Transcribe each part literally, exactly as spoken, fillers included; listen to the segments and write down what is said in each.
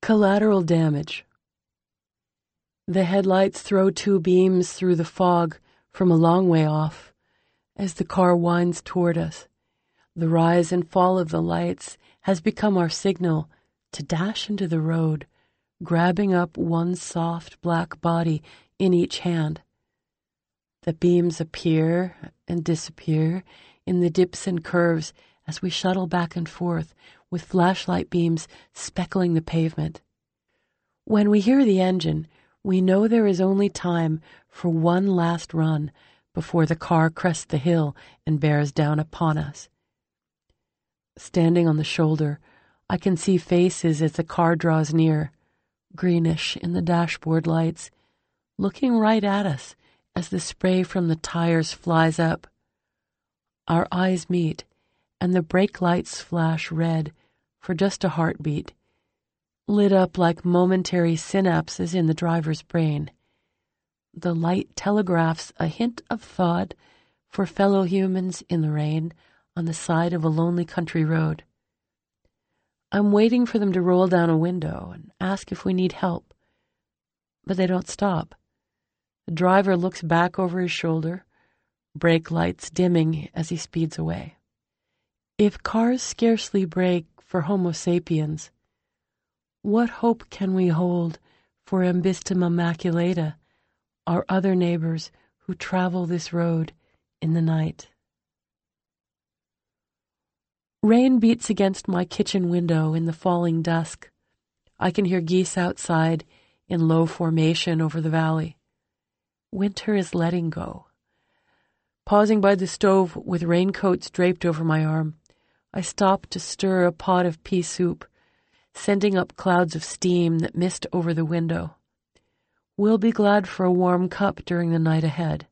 Collateral damage. The headlights throw two beams through the fog from a long way off as the car winds toward us. The rise and fall of the lights has become our signal to dash into the road, grabbing up one soft black body in each hand. The beams appear and disappear in the dips and curves as we shuttle back and forth with flashlight beams speckling the pavement. When we hear the engine, we know there is only time for one last run before the car crests the hill and bears down upon us. Standing on the shoulder, I can see faces as the car draws near, greenish in the dashboard lights, looking right at us as the spray from the tires flies up. Our eyes meet, and the brake lights flash red for just a heartbeat, lit up like momentary synapses in the driver's brain. The light telegraphs a hint of thought for fellow humans in the rain on the side of a lonely country road. I'm waiting for them to roll down a window and ask if we need help, but they don't stop. The driver looks back over his shoulder, brake lights dimming as he speeds away. If cars scarcely break for Homo sapiens, what hope can we hold for Ambystoma maculata, our other neighbors who travel this road in the night? Rain beats against my kitchen window in the falling dusk. I can hear geese outside in low formation over the valley. Winter is letting go. Pausing by the stove with raincoats draped over my arm, I stop to stir a pot of pea soup, sending up clouds of steam that mist over the window. We'll be glad for a warm cup during the night ahead.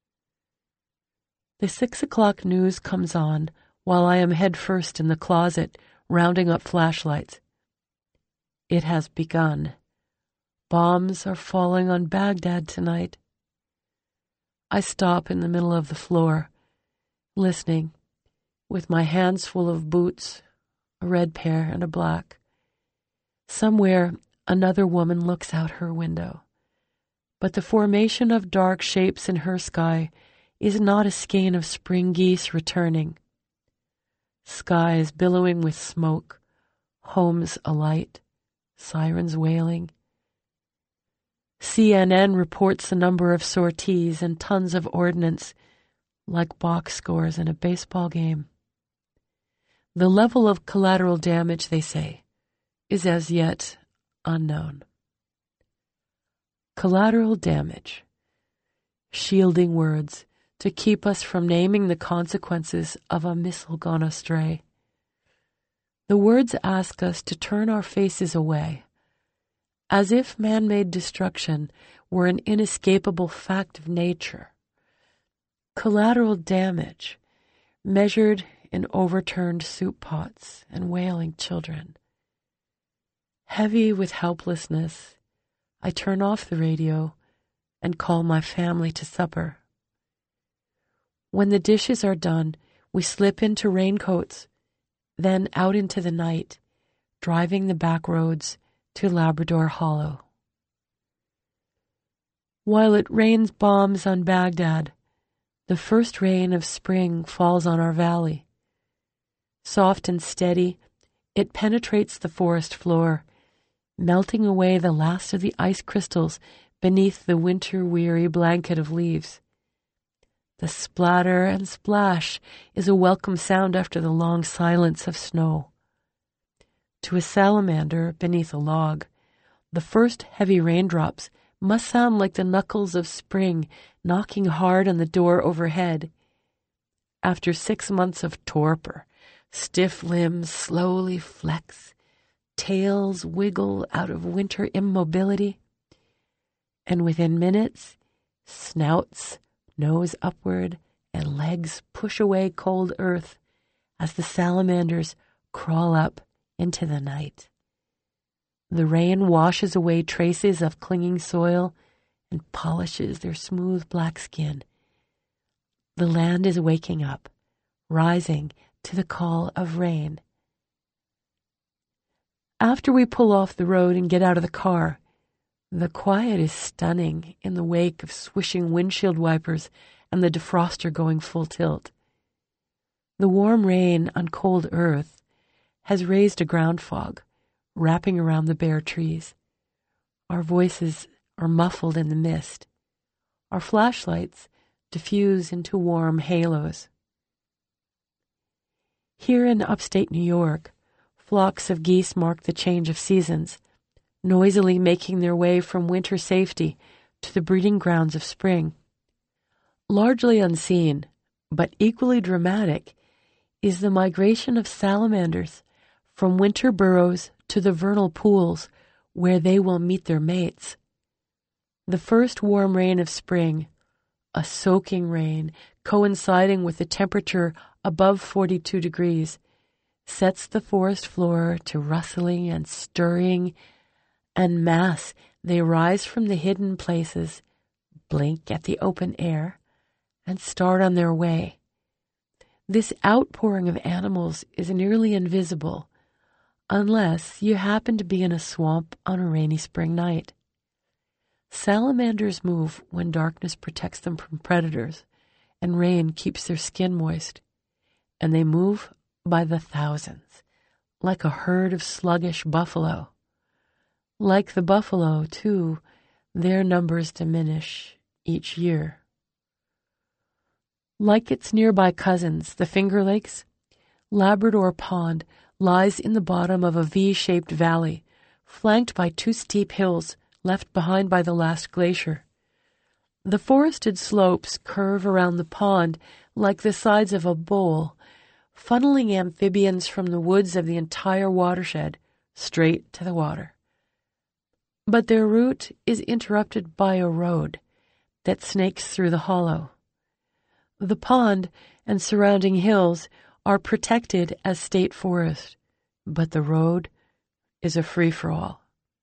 The six o'clock news comes on while I am head first in the closet, rounding up flashlights. It has begun. Bombs are falling on Baghdad tonight. I stop in the middle of the floor, listening, with my hands full of boots, a red pair and a black. Somewhere, another woman looks out her window, but the formation of dark shapes in her sky is not a skein of spring geese returning. Skies billowing with smoke, homes alight, sirens wailing. C N N reports the number of sorties and tons of ordnance, like box scores in a baseball game. The level of collateral damage, they say, is as yet unknown. Collateral damage. Shielding words to keep us from naming the consequences of a missile gone astray. The words ask us to turn our faces away, as if man-made destruction were an inescapable fact of nature. Collateral damage, measured in overturned soup pots and wailing children. Heavy with helplessness, I turn off the radio and call my family to supper. When the dishes are done, we slip into raincoats, then out into the night, driving the back roads to Labrador Hollow. While it rains bombs on Baghdad, the first rain of spring falls on our valley. Soft and steady, it penetrates the forest floor, melting away the last of the ice crystals beneath the winter-weary blanket of leaves. The splatter and splash is a welcome sound after the long silence of snow. To a salamander beneath a log, the first heavy raindrops must sound like the knuckles of spring knocking hard on the door overhead. After six months of torpor, stiff limbs slowly flex, tails wiggle out of winter immobility, and within minutes, snouts nose upward and legs push away cold earth as the salamanders crawl up into the night. The rain washes away traces of clinging soil and polishes their smooth black skin. The land is waking up, rising to the call of rain. After we pull off the road and get out of the car, the quiet is stunning in the wake of swishing windshield wipers and the defroster going full tilt. The warm rain on cold earth has raised a ground fog, wrapping around the bare trees. Our voices are muffled in the mist. Our flashlights diffuse into warm halos. Here in upstate New York, flocks of geese mark the change of seasons, noisily making their way from winter safety to the breeding grounds of spring. Largely unseen, but equally dramatic, is the migration of salamanders from winter burrows to the vernal pools where they will meet their mates. The first warm rain of spring, a soaking rain coinciding with the temperature above forty-two degrees, sets the forest floor to rustling and stirring. En masse, they rise from the hidden places, blink at the open air, and start on their way. This outpouring of animals is nearly invisible, unless you happen to be in a swamp on a rainy spring night. Salamanders move when darkness protects them from predators, and rain keeps their skin moist, and they move by the thousands, like a herd of sluggish buffalo. Like the buffalo, too, their numbers diminish each year. Like its nearby cousins, the Finger Lakes, Labrador Pond lies in the bottom of a V-shaped valley, flanked by two steep hills left behind by the last glacier. The forested slopes curve around the pond like the sides of a bowl, funneling amphibians from the woods of the entire watershed straight to the water. But their route is interrupted by a road that snakes through the hollow. The pond and surrounding hills are protected as state forest, but the road is a free-for-all.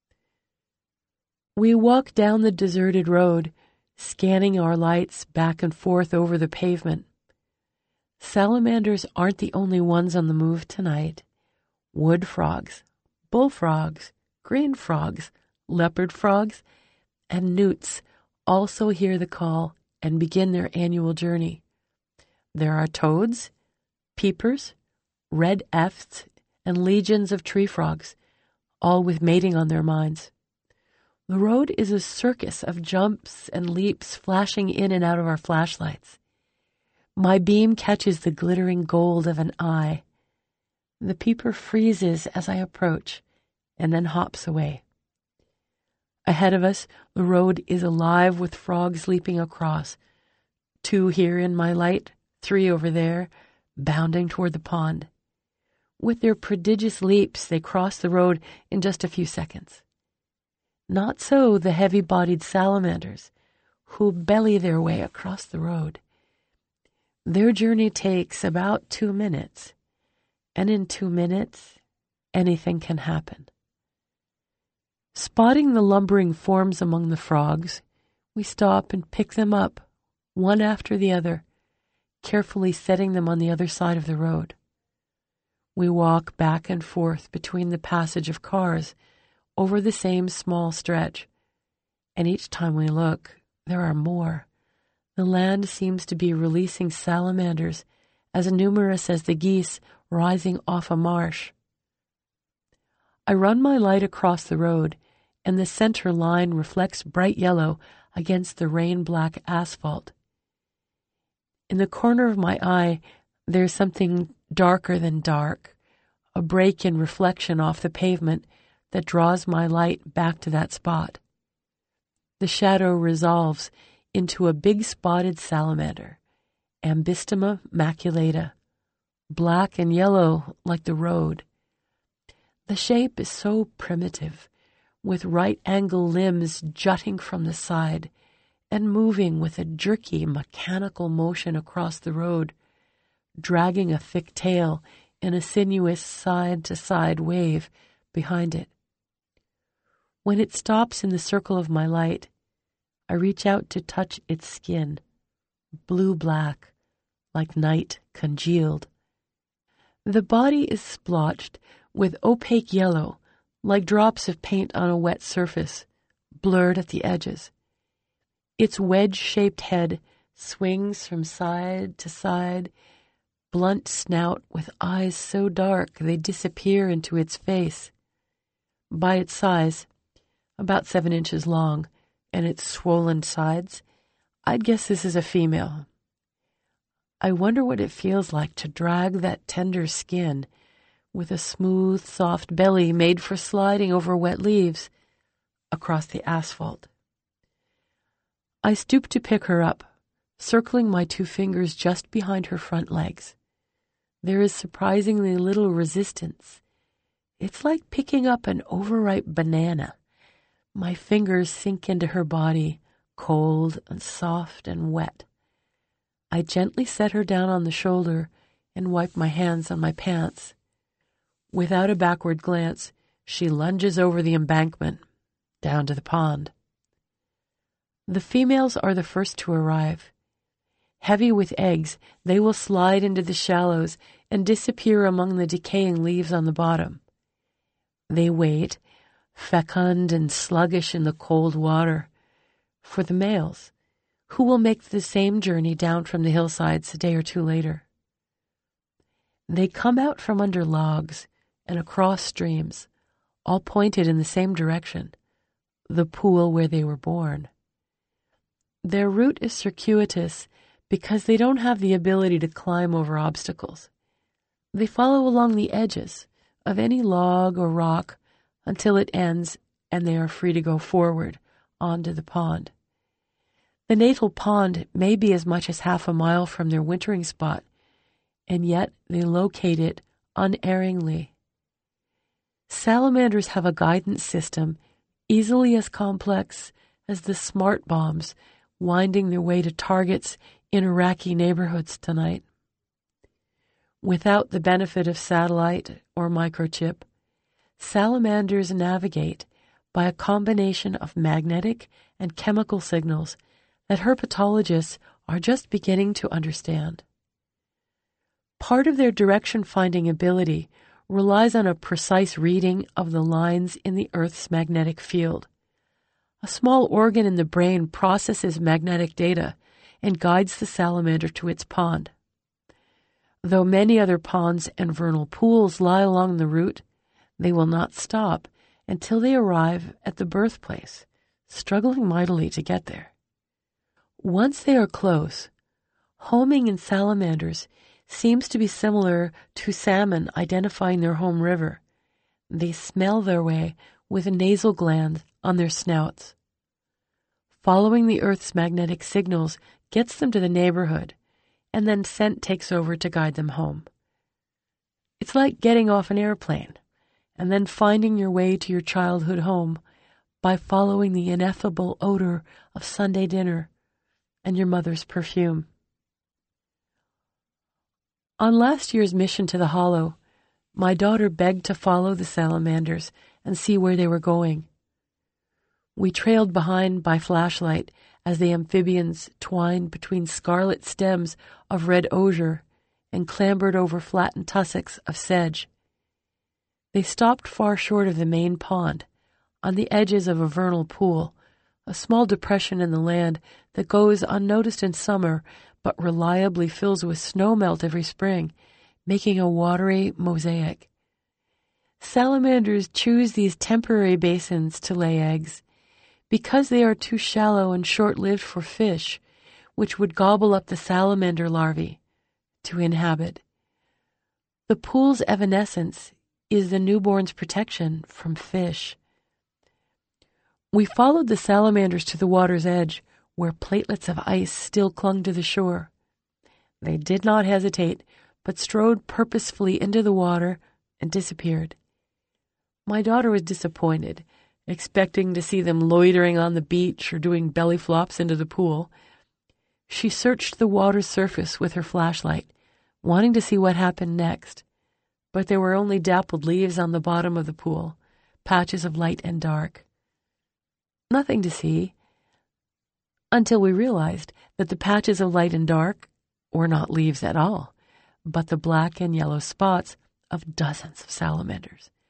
We walk down the deserted road, scanning our lights back and forth over the pavement. Salamanders aren't the only ones on the move tonight. Wood frogs, bullfrogs, green frogs, leopard frogs, and newts also hear the call and begin their annual journey. There are toads, peepers, red efts, and legions of tree frogs, all with mating on their minds. The road is a circus of jumps and leaps flashing in and out of our flashlights. My beam catches the glittering gold of an eye. The peeper freezes as I approach and then hops away. Ahead of us, the road is alive with frogs leaping across. Two here in my light, three over there, bounding toward the pond. With their prodigious leaps, they cross the road in just a few seconds. Not so the heavy-bodied salamanders, who belly their way across the road. Their journey takes about two minutes, and in two minutes, anything can happen. Spotting the lumbering forms among the frogs, we stop and pick them up, one after the other, carefully setting them on the other side of the road. We walk back and forth between the passage of cars over the same small stretch, and each time we look, there are more. The land seems to be releasing salamanders as numerous as the geese rising off a marsh. I run my light across the road, and the center line reflects bright yellow against the rain-black asphalt. In the corner of my eye, there's something darker than dark, a break in reflection off the pavement that draws my light back to that spot. The shadow resolves into a big spotted salamander, Ambystoma maculata, black and yellow like the road. The shape is so primitive, with right-angle limbs jutting from the side and moving with a jerky mechanical motion across the road, dragging a thick tail in a sinuous side-to-side wave behind it. When it stops in the circle of my light, I reach out to touch its skin, blue-black, like night congealed. The body is splotched with opaque yellow, like drops of paint on a wet surface, blurred at the edges. Its wedge-shaped head swings from side to side, blunt snout with eyes so dark they disappear into its face. By its size, about seven inches long, and its swollen sides, I'd guess this is a female. I wonder what it feels like to drag that tender skin with a smooth, soft belly made for sliding over wet leaves across the asphalt. I stoop to pick her up, circling my two fingers just behind her front legs. There is surprisingly little resistance. It's like picking up an overripe banana. My fingers sink into her body, cold and soft and wet. I gently set her down on the shoulder and wipe my hands on my pants. Without a backward glance, she lunges over the embankment, down to the pond. The females are the first to arrive. Heavy with eggs, they will slide into the shallows and disappear among the decaying leaves on the bottom. They wait, fecund and sluggish in the cold water, for the males, who will make the same journey down from the hillsides a day or two later. They come out from under logs and across streams, all pointed in the same direction, the pool where they were born. Their route is circuitous because they don't have the ability to climb over obstacles. They follow along the edges of any log or rock until it ends and they are free to go forward onto the pond. The natal pond may be as much as half a mile from their wintering spot, and yet they locate it unerringly. Salamanders have a guidance system easily as complex as the smart bombs winding their way to targets in Iraqi neighborhoods tonight. Without the benefit of satellite or microchip, salamanders navigate by a combination of magnetic and chemical signals that herpetologists are just beginning to understand. Part of their direction-finding ability relies on a precise reading of the lines in the Earth's magnetic field. A small organ in the brain processes magnetic data and guides the salamander to its pond. Though many other ponds and vernal pools lie along the route, they will not stop until they arrive at the birthplace, struggling mightily to get there. Once they are close, homing in salamanders seems to be similar to salmon identifying their home river. They smell their way with a nasal gland on their snouts. Following the Earth's magnetic signals gets them to the neighborhood, and then scent takes over to guide them home. It's like getting off an airplane and then finding your way to your childhood home by following the ineffable odor of Sunday dinner and your mother's perfume. On last year's mission to the Hollow, my daughter begged to follow the salamanders and see where they were going. We trailed behind by flashlight as the amphibians twined between scarlet stems of red osier and clambered over flattened tussocks of sedge. They stopped far short of the main pond, on the edges of a vernal pool, a small depression in the land that goes unnoticed in summer but reliably fills with snowmelt every spring, making a watery mosaic. Salamanders choose these temporary basins to lay eggs because they are too shallow and short-lived for fish, which would gobble up the salamander larvae, to inhabit. The pool's evanescence is the newborn's protection from fish. We followed the salamanders to the water's edge, where platelets of ice still clung to the shore. They did not hesitate, but strode purposefully into the water and disappeared. My daughter was disappointed, expecting to see them loitering on the beach or doing belly flops into the pool. She searched the water's surface with her flashlight, wanting to see what happened next, but there were only dappled leaves on the bottom of the pool, patches of light and dark. Nothing to see, until we realized that the patches of light and dark were not leaves at all, but the black and yellow spots of dozens of salamanders,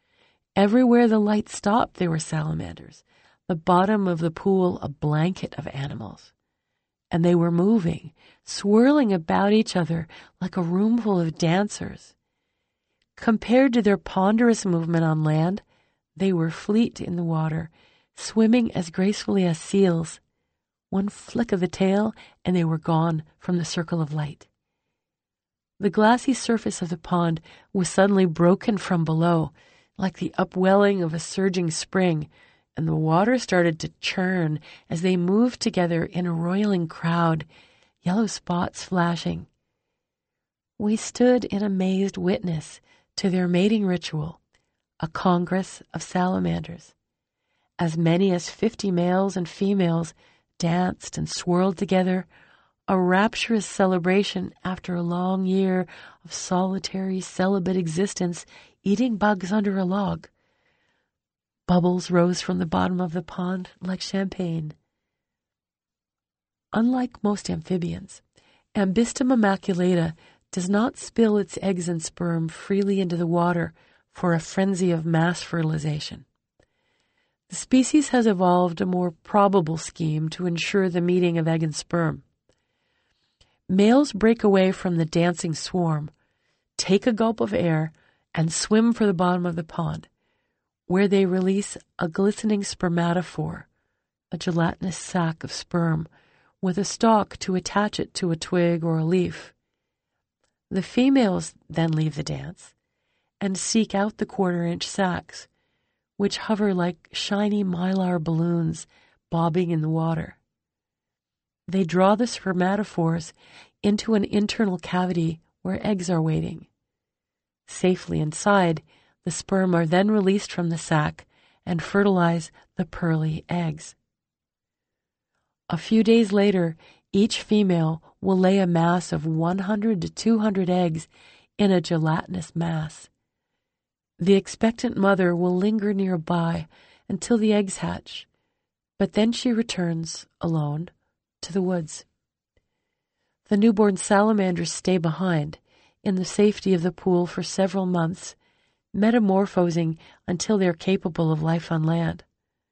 Everywhere the light stopped, there were salamanders. The bottom of the pool, a blanket of animals. And they were moving, swirling about each other like a roomful of dancers. Compared to their ponderous movement on land, they were fleet in the water, swimming as gracefully as seals. One flick of the tail, and they were gone from the circle of light. The glassy surface of the pond was suddenly broken from below, like the upwelling of a surging spring, and the water started to churn as they moved together in a roiling crowd, yellow spots flashing. We stood in amazed witness to their mating ritual, a congress of salamanders. As many as fifty males and females danced and swirled together, a rapturous celebration after a long year of solitary, celibate existence, eating bugs under a log. Bubbles rose from the bottom of the pond like champagne. Unlike most amphibians, Ambystem immaculata does not spill its eggs and sperm freely into the water for a frenzy of mass fertilization. The species has evolved a more probable scheme to ensure the meeting of egg and sperm. Males break away from the dancing swarm, take a gulp of air, and swim for the bottom of the pond, where they release a glistening spermatophore, a gelatinous sac of sperm, with a stalk to attach it to a twig or a leaf. The females then leave the dance and seek out the quarter-inch sacs, which hover like shiny mylar balloons bobbing in the water. They draw the spermatophores into an internal cavity where eggs are waiting. Safely inside, the sperm are then released from the sac and fertilize the pearly eggs. A few days later, each female will lay a mass of one hundred to two hundred eggs in a gelatinous mass. The expectant mother will linger nearby until the eggs hatch, but then she returns, alone, to the woods. The newborn salamanders stay behind, in the safety of the pool for several months, metamorphosing until they're capable of life on land.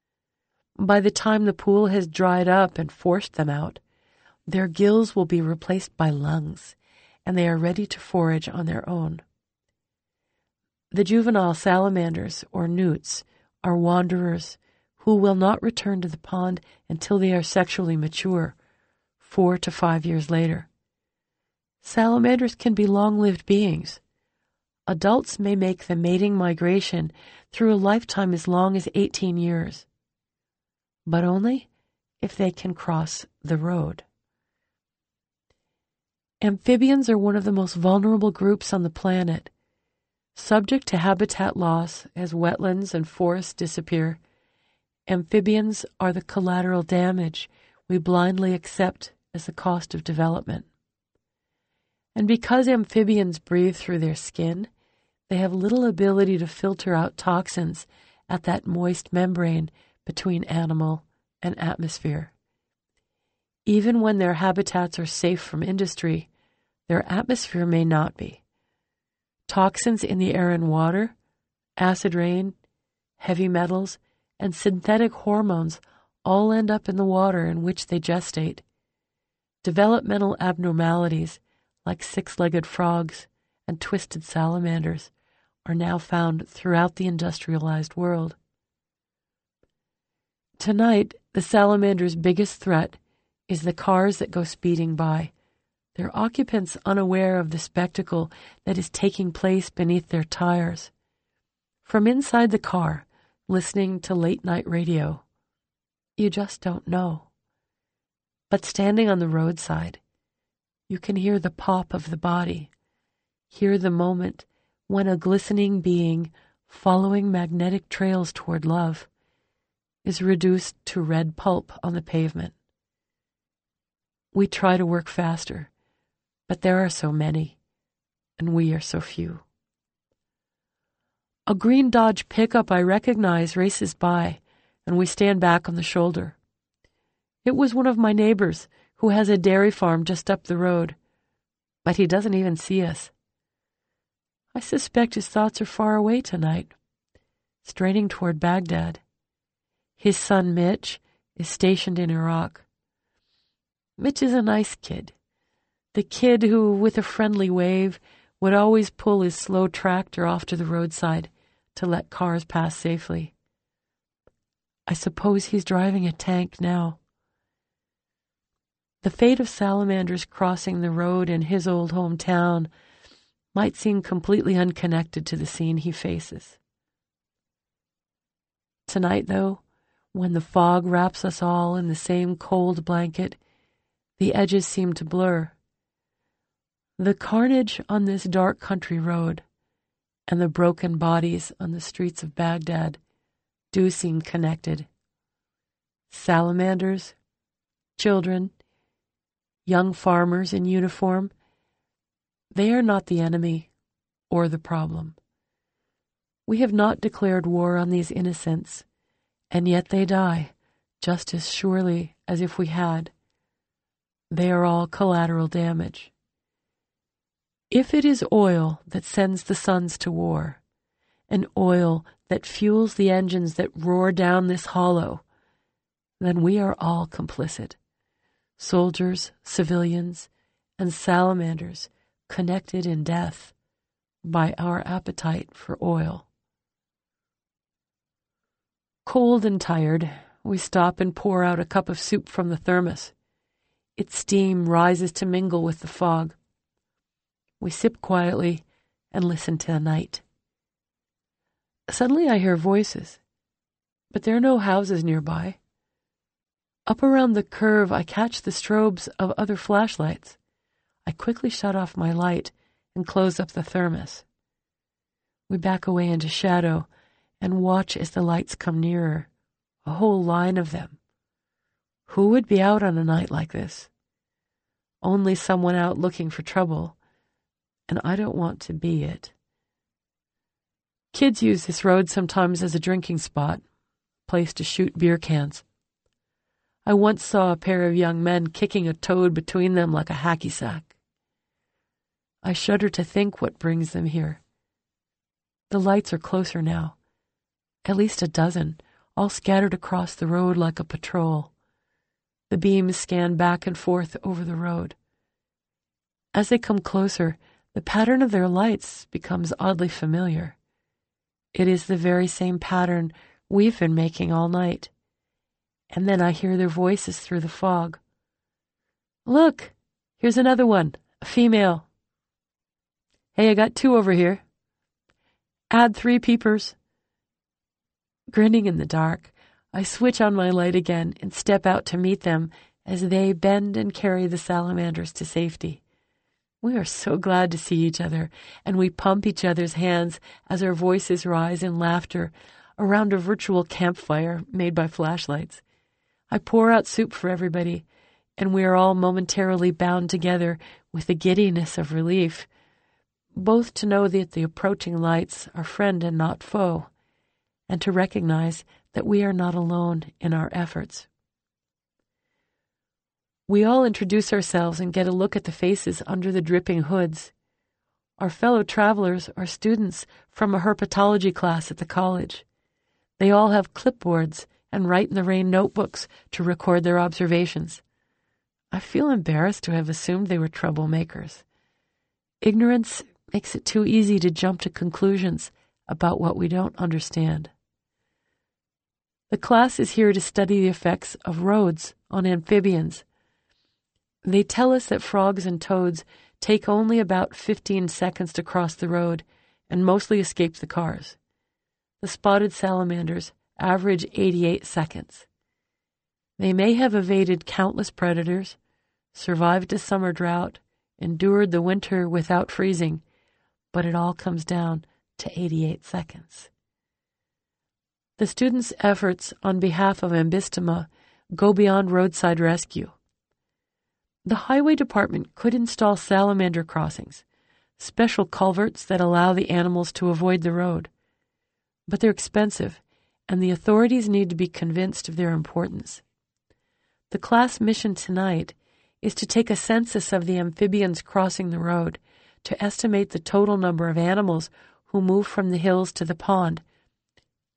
By the time the pool has dried up and forced them out, their gills will be replaced by lungs, and they are ready to forage on their own. The juvenile salamanders, or newts, are wanderers who will not return to the pond until they are sexually mature, four to five years later. Salamanders can be long-lived beings. Adults may make the mating migration through a lifetime as long as eighteen years, but only if they can cross the road. Amphibians are one of the most vulnerable groups on the planet. Subject to habitat loss as wetlands and forests disappear, amphibians are the collateral damage we blindly accept as the cost of development. And because amphibians breathe through their skin, they have little ability to filter out toxins at that moist membrane between animal and atmosphere. Even when their habitats are safe from industry, their atmosphere may not be. Toxins in the air and water, acid rain, heavy metals, and synthetic hormones all end up in the water in which they gestate. Developmental abnormalities, like six-legged frogs and twisted salamanders, are now found throughout the industrialized world. Tonight, the salamander's biggest threat is the cars that go speeding by, their occupants unaware of the spectacle that is taking place beneath their tires. From inside the car, listening to late-night radio, you just don't know. But standing on the roadside, you can hear the pop of the body, hear the moment when a glistening being following magnetic trails toward love is reduced to red pulp on the pavement. We try to work faster, but there are so many, and we are so few. A green Dodge pickup I recognize races by, and we stand back on the shoulder. It was one of my neighbors who has a dairy farm just up the road, but he doesn't even see us. I suspect his thoughts are far away tonight, straining toward Baghdad. His son Mitch is stationed in Iraq. Mitch is a nice kid. The kid who, with a friendly wave, would always pull his slow tractor off to the roadside to let cars pass safely. I suppose he's driving a tank now. The fate of salamanders crossing the road in his old hometown might seem completely unconnected to the scene he faces. Tonight, though, when the fog wraps us all in the same cold blanket, the edges seem to blur. The carnage on this dark country road and the broken bodies on the streets of Baghdad do seem connected. Salamanders, children, young farmers in uniform, they are not the enemy or the problem. We have not declared war on these innocents, and yet they die just as surely as if we had. They are all collateral damage. If it is oil that sends the sons to war, and oil that fuels the engines that roar down this hollow, then we are all complicit. Soldiers, civilians, and salamanders connected in death by our appetite for oil. Cold and tired, we stop and pour out a cup of soup from the thermos. Its steam rises to mingle with the fog. We sip quietly and listen to the night. Suddenly I hear voices, but there are no houses nearby. Up around the curve, I catch the strobes of other flashlights. I quickly shut off my light and close up the thermos. We back away into shadow and watch as the lights come nearer, a whole line of them. Who would be out on a night like this? Only someone out looking for trouble, and I don't want to be it. Kids use this road sometimes as a drinking spot, a place to shoot beer cans. I once saw a pair of young men kicking a toad between them like a hacky sack. I shudder to think what brings them here. The lights are closer now, at least a dozen, all scattered across the road like a patrol. The beams scan back and forth over the road. As they come closer, the pattern of their lights becomes oddly familiar. It is the very same pattern we've been making all night. And then I hear their voices through the fog. Look, here's another one, a female. Hey, I got two over here. Add three peepers. Grinning in the dark, I switch on my light again and step out to meet them as they bend and carry the salamanders to safety. We are so glad to see each other, and we pump each other's hands as our voices rise in laughter around a virtual campfire made by flashlights. I pour out soup for everybody, and we are all momentarily bound together with the giddiness of relief, both to know that the approaching lights are friend and not foe, and to recognize that we are not alone in our efforts. We all introduce ourselves and get a look at the faces under the dripping hoods. Our fellow travelers are students from a herpetology class at the college. They all have clipboards and write in the rain notebooks to record their observations. I feel embarrassed to have assumed they were troublemakers. Ignorance makes it too easy to jump to conclusions about what we don't understand. The class is here to study the effects of roads on amphibians. They tell us that frogs and toads take only about fifteen seconds to cross the road and mostly escape the cars. The spotted salamanders average eighty-eight seconds. They may have evaded countless predators, survived a summer drought, endured the winter without freezing, but it all comes down to eighty-eight seconds. The students' efforts on behalf of Ambystoma go beyond roadside rescue. The highway department could install salamander crossings, special culverts that allow the animals to avoid the road. But they're expensive, and the authorities need to be convinced of their importance. The class mission tonight is to take a census of the amphibians crossing the road to estimate the total number of animals who move from the hills to the pond,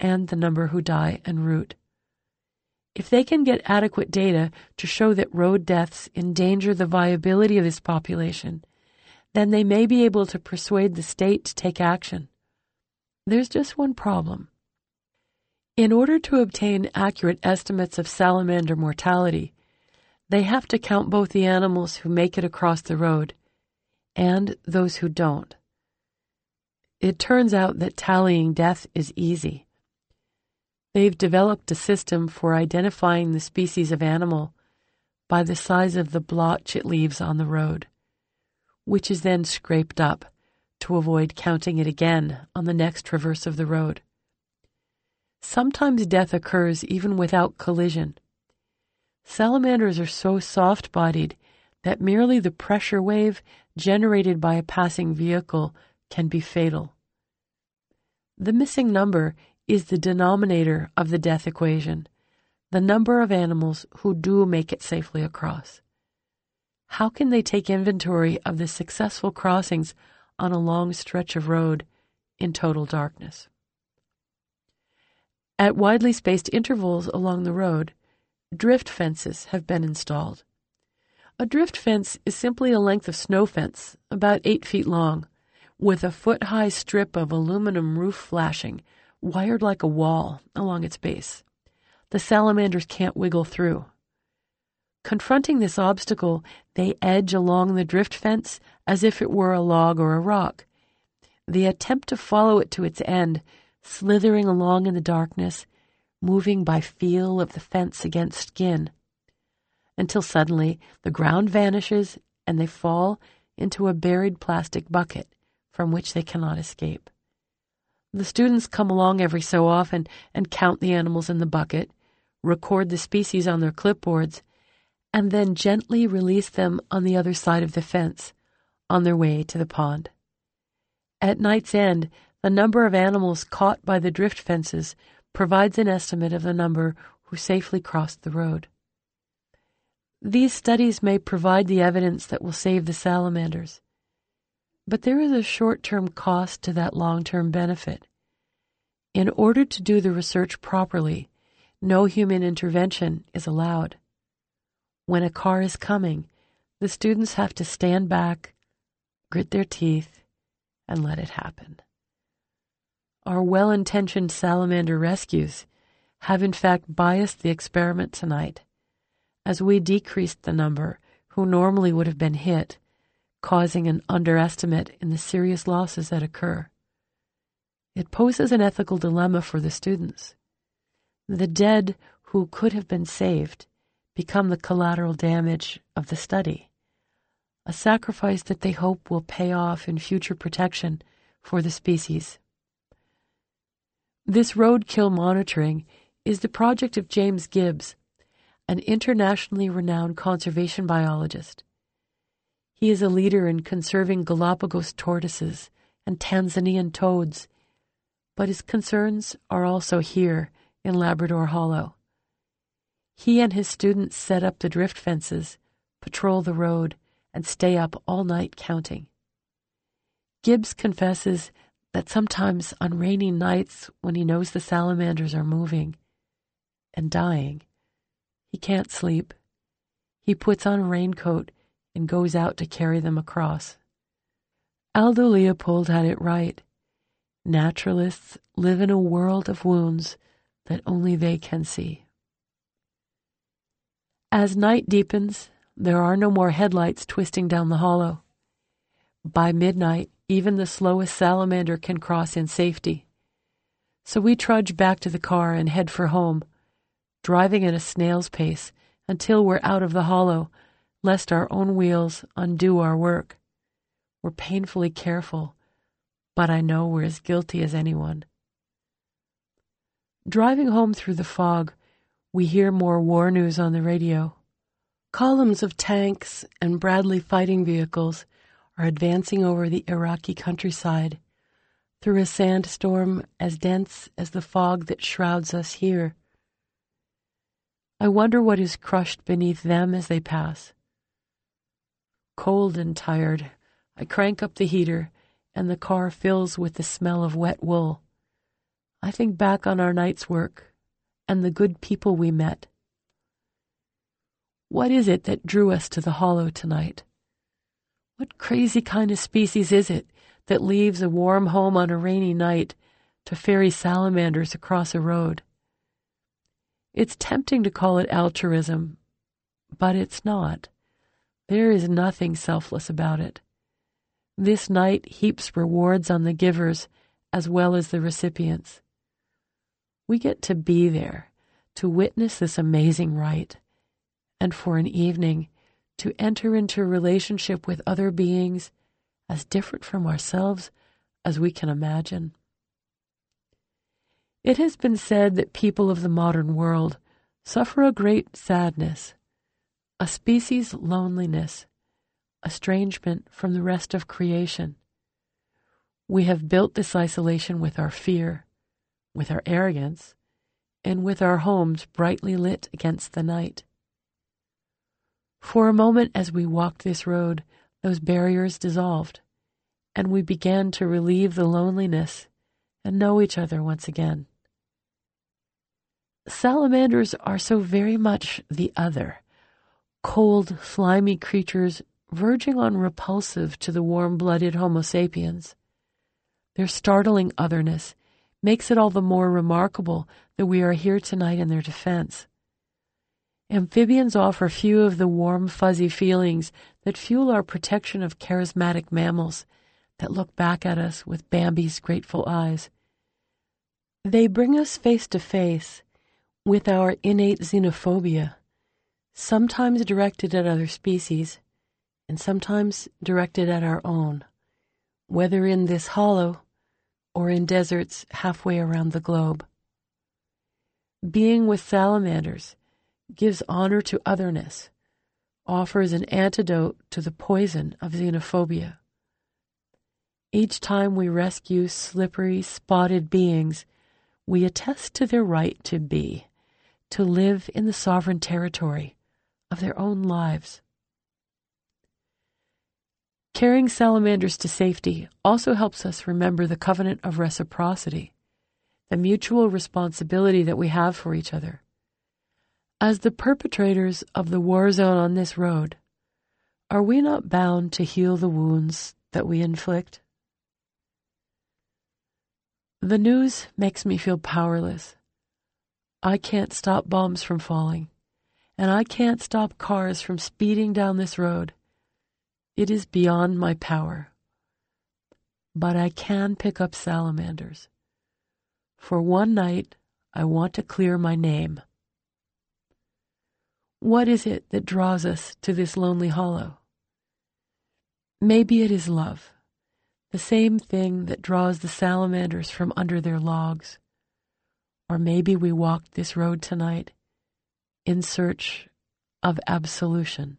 and the number who die en route. If they can get adequate data to show that road deaths endanger the viability of this population, then they may be able to persuade the state to take action. There's just one problem. In order to obtain accurate estimates of salamander mortality, they have to count both the animals who make it across the road and those who don't. It turns out that tallying death is easy. They've developed a system for identifying the species of animal by the size of the blotch it leaves on the road, which is then scraped up to avoid counting it again on the next traverse of the road. Sometimes death occurs even without collision. Salamanders are so soft-bodied that merely the pressure wave generated by a passing vehicle can be fatal. The missing number is the denominator of the death equation, the number of animals who do make it safely across. How can they take inventory of the successful crossings on a long stretch of road in total darkness? At widely spaced intervals along the road, drift fences have been installed. A drift fence is simply a length of snow fence, about eight feet long, with a foot-high strip of aluminum roof flashing, wired like a wall along its base. The salamanders can't wiggle through. Confronting this obstacle, they edge along the drift fence as if it were a log or a rock. They attempt to follow it to its end, slithering along in the darkness, moving by feel of the fence against skin, until suddenly the ground vanishes and they fall into a buried plastic bucket from which they cannot escape. The students come along every so often and count the animals in the bucket, record the species on their clipboards, and then gently release them on the other side of the fence, on their way to the pond. At night's end, the number of animals caught by the drift fences provides an estimate of the number who safely crossed the road. These studies may provide the evidence that will save the salamanders, but there is a short-term cost to that long-term benefit. In order to do the research properly, no human intervention is allowed. When a car is coming, the students have to stand back, grit their teeth, and let it happen. Our well-intentioned salamander rescues have in fact biased the experiment tonight, as we decreased the number who normally would have been hit, causing an underestimate in the serious losses that occur. It poses an ethical dilemma for the students. The dead who could have been saved become the collateral damage of the study, a sacrifice that they hope will pay off in future protection for the species. This roadkill monitoring is the project of James Gibbs, an internationally renowned conservation biologist. He is a leader in conserving Galapagos tortoises and Tanzanian toads, but his concerns are also here in Labrador Hollow. He and his students set up the drift fences, patrol the road, and stay up all night counting. Gibbs confesses that sometimes on rainy nights when he knows the salamanders are moving and dying, he can't sleep. He puts on a raincoat and goes out to carry them across. Aldo Leopold had it right. Naturalists live in a world of wounds that only they can see. As night deepens, there are no more headlights twisting down the hollow. By midnight, even the slowest salamander can cross in safety. So we trudge back to the car and head for home, driving at a snail's pace until we're out of the hollow, lest our own wheels undo our work. We're painfully careful, but I know we're as guilty as anyone. Driving home through the fog, we hear more war news on the radio. Columns of tanks and Bradley fighting vehicles are advancing over the Iraqi countryside through a sandstorm as dense as the fog that shrouds us here. I wonder what is crushed beneath them as they pass. Cold and tired, I crank up the heater and the car fills with the smell of wet wool. I think back on our night's work and the good people we met. What is it that drew us to the hollow tonight? What crazy kind of species is it that leaves a warm home on a rainy night to ferry salamanders across a road? It's tempting to call it altruism, but it's not. There is nothing selfless about it. This night heaps rewards on the givers as well as the recipients. We get to be there, to witness this amazing rite, and for an evening to enter into a relationship with other beings as different from ourselves as we can imagine. It has been said that people of the modern world suffer a great sadness, a species loneliness, estrangement from the rest of creation. We have built this isolation with our fear, with our arrogance, and with our homes brightly lit against the night. For a moment as we walked this road, those barriers dissolved, and we began to relieve the loneliness and know each other once again. Salamanders are so very much the other, cold, slimy creatures verging on repulsive to the warm-blooded Homo sapiens. Their startling otherness makes it all the more remarkable that we are here tonight in their defense. Amphibians offer few of the warm, fuzzy feelings that fuel our protection of charismatic mammals that look back at us with Bambi's grateful eyes. They bring us face to face with our innate xenophobia, sometimes directed at other species, and sometimes directed at our own, whether in this hollow or in deserts halfway around the globe. Being with salamanders gives honor to otherness, offers an antidote to the poison of xenophobia. Each time we rescue slippery, spotted beings, we attest to their right to be, to live in the sovereign territory of their own lives. Carrying salamanders to safety also helps us remember the covenant of reciprocity, the mutual responsibility that we have for each other. As the perpetrators of the war zone on this road, are we not bound to heal the wounds that we inflict? The news makes me feel powerless. I can't stop bombs from falling, and I can't stop cars from speeding down this road. It is beyond my power. But I can pick up salamanders. For one night, I want to clear my name. What is it that draws us to this lonely hollow? Maybe it is love, the same thing that draws the salamanders from under their logs. Or maybe we walked this road tonight in search of absolution.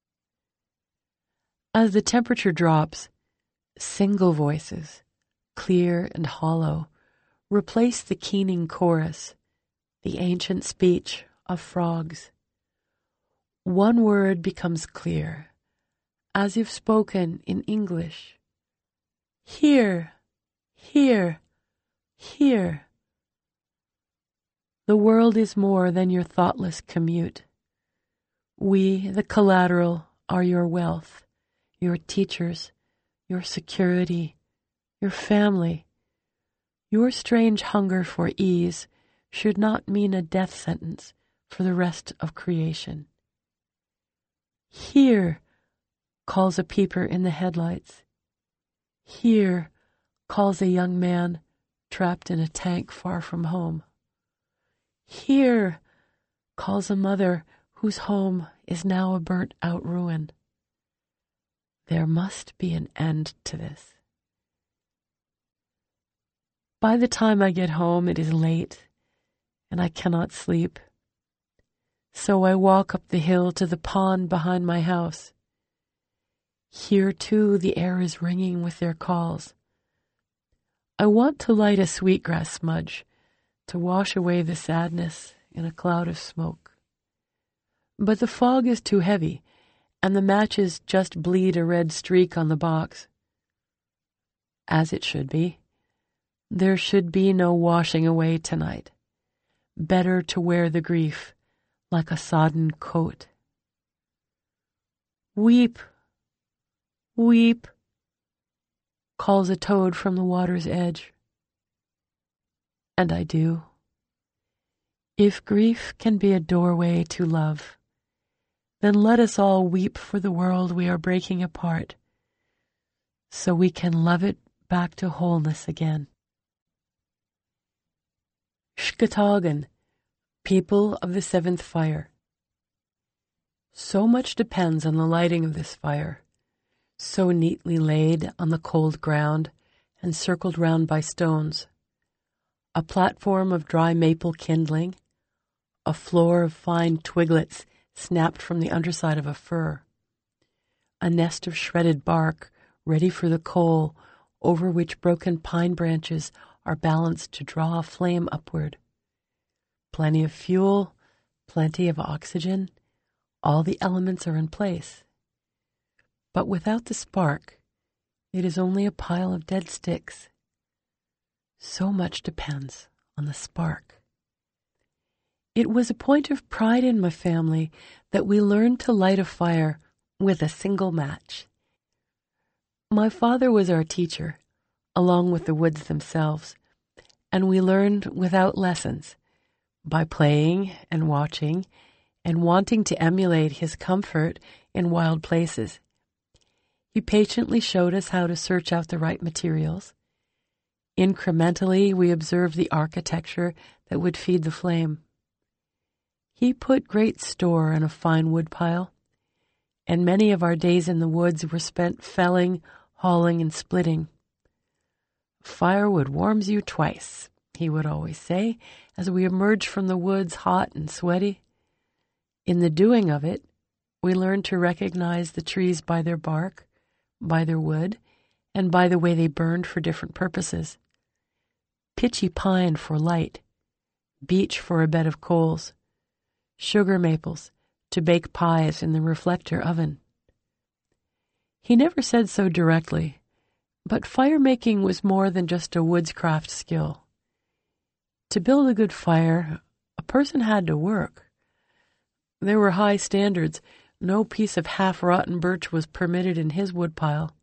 As the temperature drops, single voices, clear and hollow, replace the keening chorus, the ancient speech of frogs. One word becomes clear, as if spoken in English. Here, here, here. The world is more than your thoughtless commute. We, the collateral, are your wealth, your teachers, your security, your family. Your strange hunger for ease should not mean a death sentence for the rest of creation. Here, calls a peeper in the headlights. Here, calls a young man trapped in a tank far from home. Here, calls a mother whose home is now a burnt-out ruin. There must be an end to this. By the time I get home, it is late, and I cannot sleep. So I walk up the hill to the pond behind my house. Here, too, the air is ringing with their calls. I want to light a sweetgrass smudge to wash away the sadness in a cloud of smoke. But the fog is too heavy, and the matches just bleed a red streak on the box. As it should be. There should be no washing away tonight. Better to wear the grief like a sodden coat. Weep, weep, calls a toad from the water's edge. And I do. If grief can be a doorway to love, then let us all weep for the world we are breaking apart, so we can love it back to wholeness again. Shkatagan, people of the seventh fire. So much depends on the lighting of this fire, so neatly laid on the cold ground and circled round by stones. A platform of dry maple kindling, a floor of fine twiglets snapped from the underside of a fir, a nest of shredded bark ready for the coal over which broken pine branches are balanced to draw a flame upward. Plenty of fuel, plenty of oxygen, all the elements are in place. But without the spark, it is only a pile of dead sticks. So much depends on the spark. It was a point of pride in my family that we learned to light a fire with a single match. My father was our teacher, along with the woods themselves, and we learned without lessons, by playing and watching and wanting to emulate his comfort in wild places. He patiently showed us how to search out the right materials. Incrementally, we observed the architecture that would feed the flame. He put great store on a fine woodpile, and many of our days in the woods were spent felling, hauling, and splitting. Firewood warms you twice, he would always say, as we emerged from the woods hot and sweaty. In the doing of it, we learned to recognize the trees by their bark, by their wood, and by the way they burned for different purposes. Pitchy pine for light, beech for a bed of coals, sugar maples to bake pies in the reflector oven. He never said so directly, but fire-making was more than just a woodscraft skill. To build a good fire, a person had to work. There were high standards. No piece of half-rotten birch was permitted in his woodpile.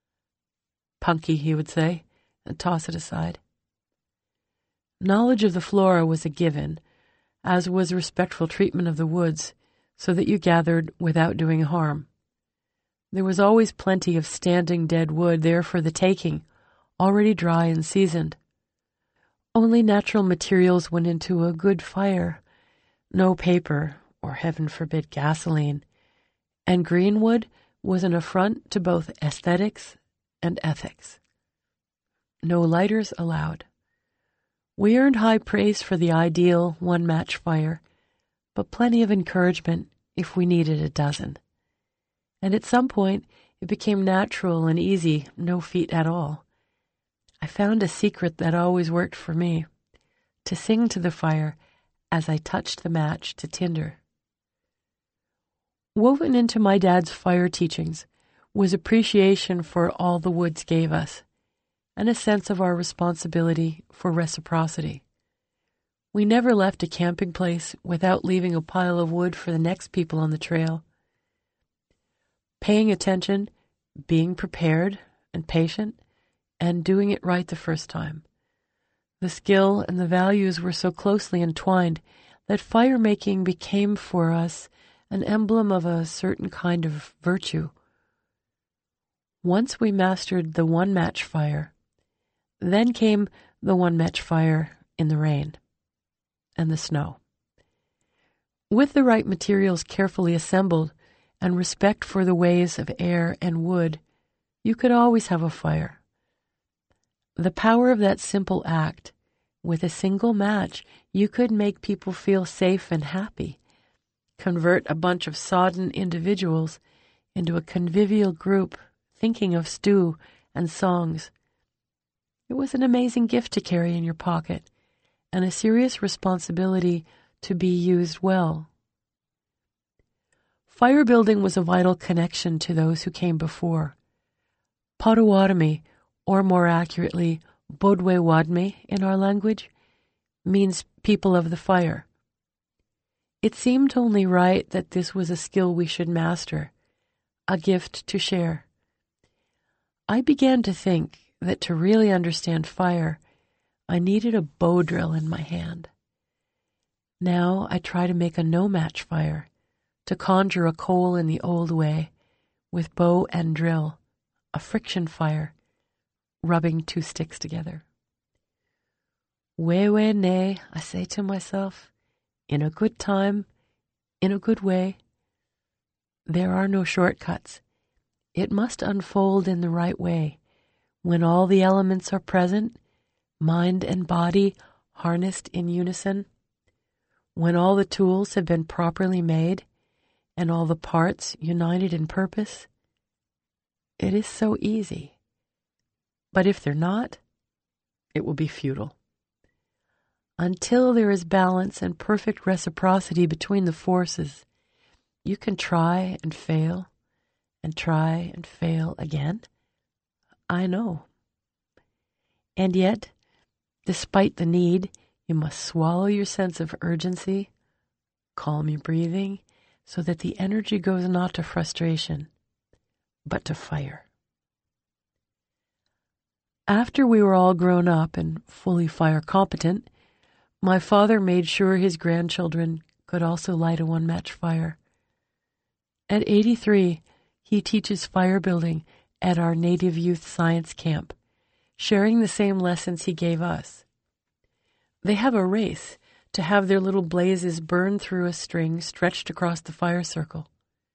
Punky, he would say, and toss it aside. Knowledge of the flora was a given, as was respectful treatment of the woods, so that you gathered without doing harm. There was always plenty of standing dead wood there for the taking, already dry and seasoned. Only natural materials went into a good fire, no paper, or heaven forbid gasoline, and greenwood was an affront to both aesthetics and ethics. No lighters allowed. We earned high praise for the ideal one-match fire, but plenty of encouragement if we needed a dozen. And at some point, it became natural and easy, no feat at all. I found a secret that always worked for me, to sing to the fire as I touched the match to tinder. Woven into my dad's fire teachings was appreciation for all the woods gave us, and a sense of our responsibility for reciprocity. We never left a camping place without leaving a pile of wood for the next people on the trail. Paying attention, being prepared and patient, and doing it right the first time. The skill and the values were so closely entwined that fire-making became for us an emblem of a certain kind of virtue. Once we mastered the one-match fire, then came the one-match fire in the rain and the snow. With the right materials carefully assembled and respect for the ways of air and wood, you could always have a fire. The power of that simple act, with a single match, you could make people feel safe and happy, convert a bunch of sodden individuals into a convivial group thinking of stew and songs. It was an amazing gift to carry in your pocket, and a serious responsibility to be used well. Fire building was a vital connection to those who came before. Potawatomi, or more accurately, Bodwe Wadme in our language, means people of the fire. It seemed only right that this was a skill we should master, a gift to share. I began to think that to really understand fire, I needed a bow drill in my hand. Now I try to make a no-match fire, to conjure a coal in the old way, with bow and drill, a friction fire, rubbing two sticks together. Way, way, nay, I say to myself, in a good time, in a good way. There are no shortcuts. It must unfold in the right way, when all the elements are present, mind and body harnessed in unison, when all the tools have been properly made, and all the parts united in purpose. It is so easy. But if they're not, it will be futile. Until there is balance and perfect reciprocity between the forces, you can try and fail, and try and fail again. I know. And yet, despite the need, you must swallow your sense of urgency, calm your breathing, so that the energy goes not to frustration, but to fire. After we were all grown up and fully fire competent, my father made sure his grandchildren could also light a one-match fire. At eighty-three, he teaches fire building at our Native Youth Science Camp, sharing the same lessons he gave us. They have a race to have their little blazes burn through a string stretched across the fire circle.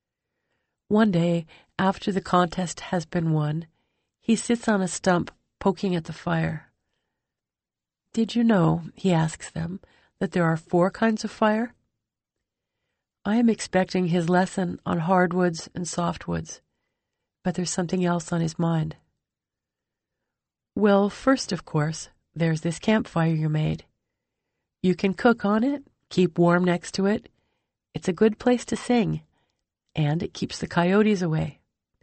One day, after the contest has been won, he sits on a stump poking at the fire. Did you know, he asks them, that there are four kinds of fire? I am expecting his lesson on hardwoods and softwoods, but there's something else on his mind. Well, first, of course, there's this campfire you made. You can cook on it, keep warm next to it. It's a good place to sing, and it keeps the coyotes away.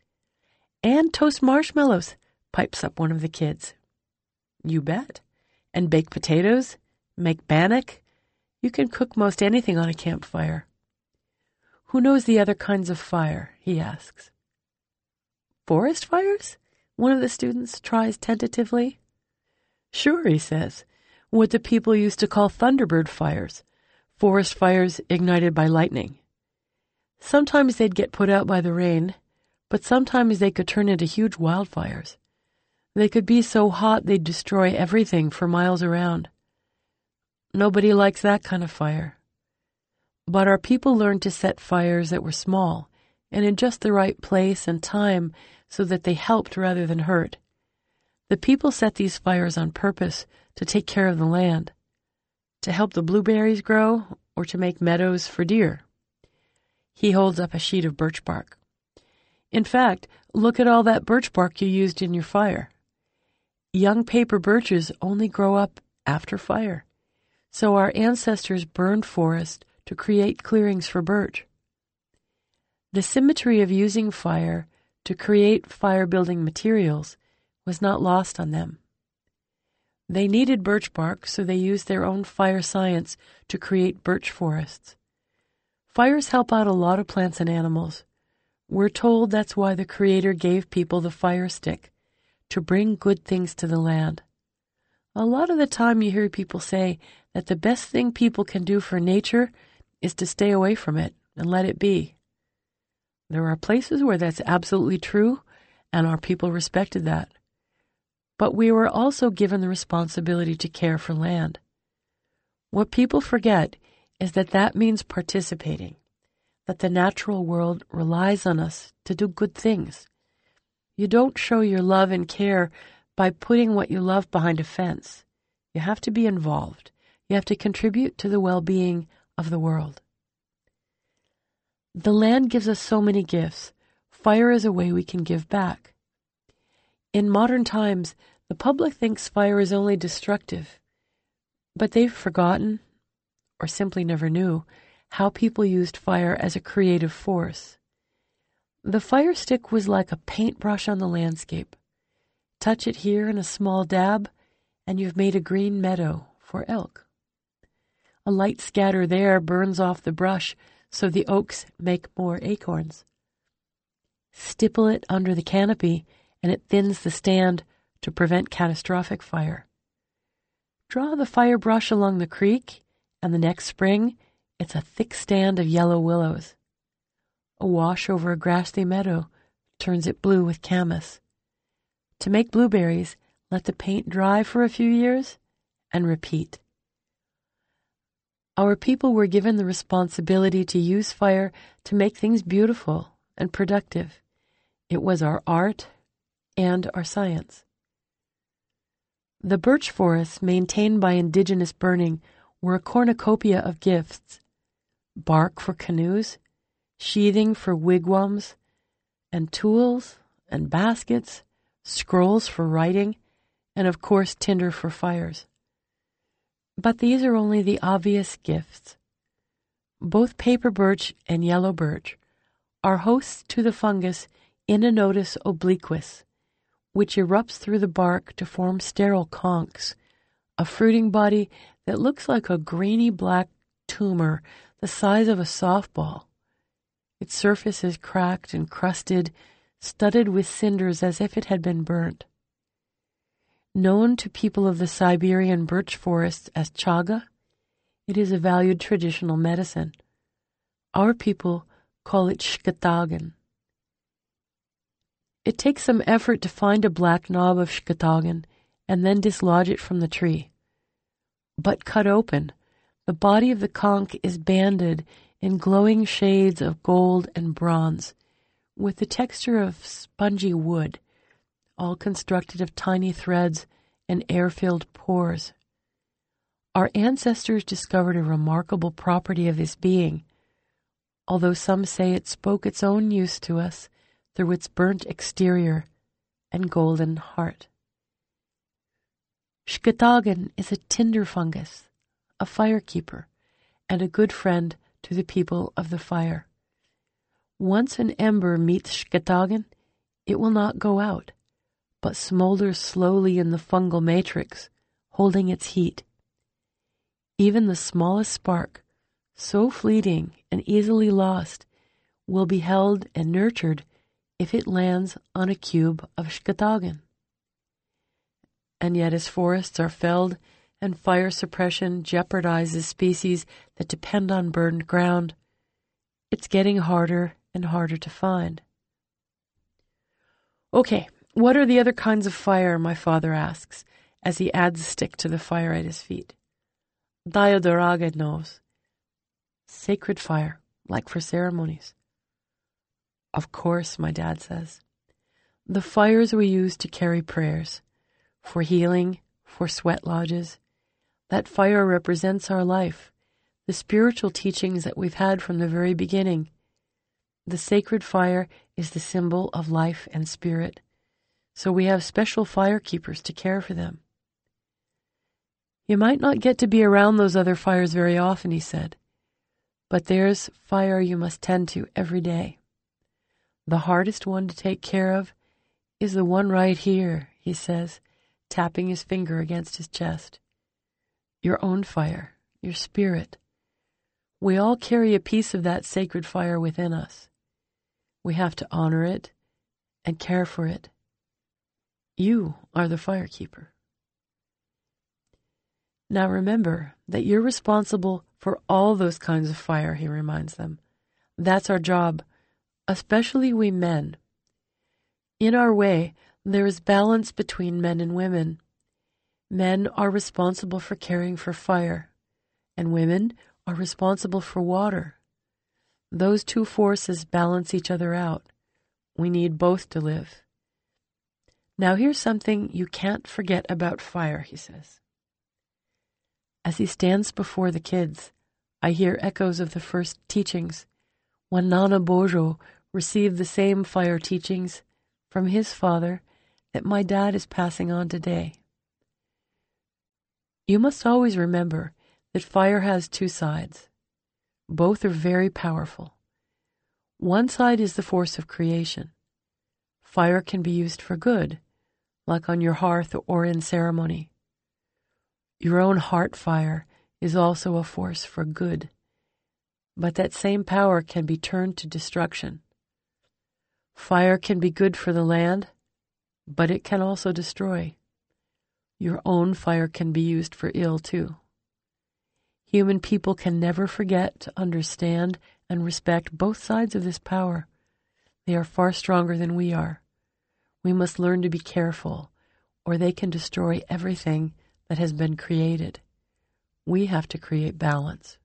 And toast marshmallows, pipes up one of the kids. You bet. And bake potatoes, make bannock. You can cook most anything on a campfire. Who knows the other kinds of fire, he asks. Forest fires? One of the students tries tentatively. Sure, he says, what the people used to call thunderbird fires, forest fires ignited by lightning. Sometimes they'd get put out by the rain, but sometimes they could turn into huge wildfires. They could be so hot they'd destroy everything for miles around. Nobody likes that kind of fire. But our people learned to set fires that were small and in just the right place and time so that they helped rather than hurt. The people set these fires on purpose to take care of the land, to help the blueberries grow or to make meadows for deer. He holds up a sheet of birch bark. In fact, look at all that birch bark you used in your fire. Young paper birches only grow up after fire, so our ancestors burned forest to create clearings for birch. The symmetry of using fire to create fire-building materials was not lost on them. They needed birch bark, so they used their own fire science to create birch forests. Fires help out a lot of plants and animals. We're told that's why the Creator gave people the fire stick, to bring good things to the land. A lot of the time you hear people say that the best thing people can do for nature is to stay away from it and let it be. There are places where that's absolutely true, and our people respected that. But we were also given the responsibility to care for land. What people forget is that that means participating, that the natural world relies on us to do good things. You don't show your love and care by putting what you love behind a fence. You have to be involved. You have to contribute to the well-being of the world. The land gives us so many gifts. Fire is a way we can give back. In modern times, the public thinks fire is only destructive, but they've forgotten, or simply never knew, how people used fire as a creative force. The fire stick was like a paintbrush on the landscape. Touch it here in a small dab, and you've made a green meadow for elk. A light scatter there burns off the brush so the oaks make more acorns. Stipple it under the canopy and it thins the stand to prevent catastrophic fire. Draw the fire brush along the creek, and the next spring it's a thick stand of yellow willows. A wash over a grassy meadow turns it blue with camas. To make blueberries, let the paint dry for a few years and repeat. Our people were given the responsibility to use fire to make things beautiful and productive. It was our art and our science. The birch forests maintained by indigenous burning were a cornucopia of gifts: bark for canoes, sheathing for wigwams, and tools and baskets, scrolls for writing, and of course tinder for fires. But these are only the obvious gifts. Both paper birch and yellow birch are hosts to the fungus Inonotus obliquus, which erupts through the bark to form sterile conchs, a fruiting body that looks like a grainy black tumor the size of a softball. Its surface is cracked and crusted, studded with cinders as if it had been burnt. Known to people of the Siberian birch forests as chaga, it is a valued traditional medicine. Our people call it shkatagan. It takes some effort to find a black knob of shkatagan and then dislodge it from the tree. But cut open, the body of the conch is banded in glowing shades of gold and bronze, with the texture of spongy wood, all constructed of tiny threads and air-filled pores. Our ancestors discovered a remarkable property of this being, although some say it spoke its own use to us through its burnt exterior and golden heart. Shkatagan is a tinder fungus, a firekeeper, and a good friend to the people of the fire. Once an ember meets shkatagan, it will not go out, but smolders slowly in the fungal matrix, holding its heat. Even the smallest spark, so fleeting and easily lost, will be held and nurtured if it lands on a cube of shkatagan. And yet as forests are felled and fire suppression jeopardizes species that depend on burned ground, it's getting harder and harder to find. Okay, what are the other kinds of fire, my father asks, as he adds a stick to the fire at his feet. Diodoraga knows. Sacred fire, like for ceremonies. Of course, my dad says. The fires we use to carry prayers, for healing, for sweat lodges. That fire represents our life, the spiritual teachings that we've had from the very beginning. The sacred fire is the symbol of life and spirit, so we have special fire keepers to care for them. You might not get to be around those other fires very often, he said, but there's fire you must tend to every day. The hardest one to take care of is the one right here, he says, tapping his finger against his chest. Your own fire, your spirit. We all carry a piece of that sacred fire within us. We have to honor it and care for it. You are the firekeeper. Now remember that you're responsible for all those kinds of fire, he reminds them. That's our job, especially we men. In our way, there is balance between men and women. Men are responsible for caring for fire, and women are responsible for water. Those two forces balance each other out. We need both to live. Now here's something you can't forget about fire, he says. As he stands before the kids, I hear echoes of the first teachings, when Nana Bojo received the same fire teachings from his father that my dad is passing on today. You must always remember that fire has two sides. Both are very powerful. One side is the force of creation. Fire can be used for good, like on your hearth or in ceremony. Your own heart fire is also a force for good, but that same power can be turned to destruction. Fire can be good for the land, but it can also destroy. Your own fire can be used for ill too. Human people can never forget to understand and respect both sides of this power. They are far stronger than we are. We must learn to be careful, or they can destroy everything that has been created. We have to create balance.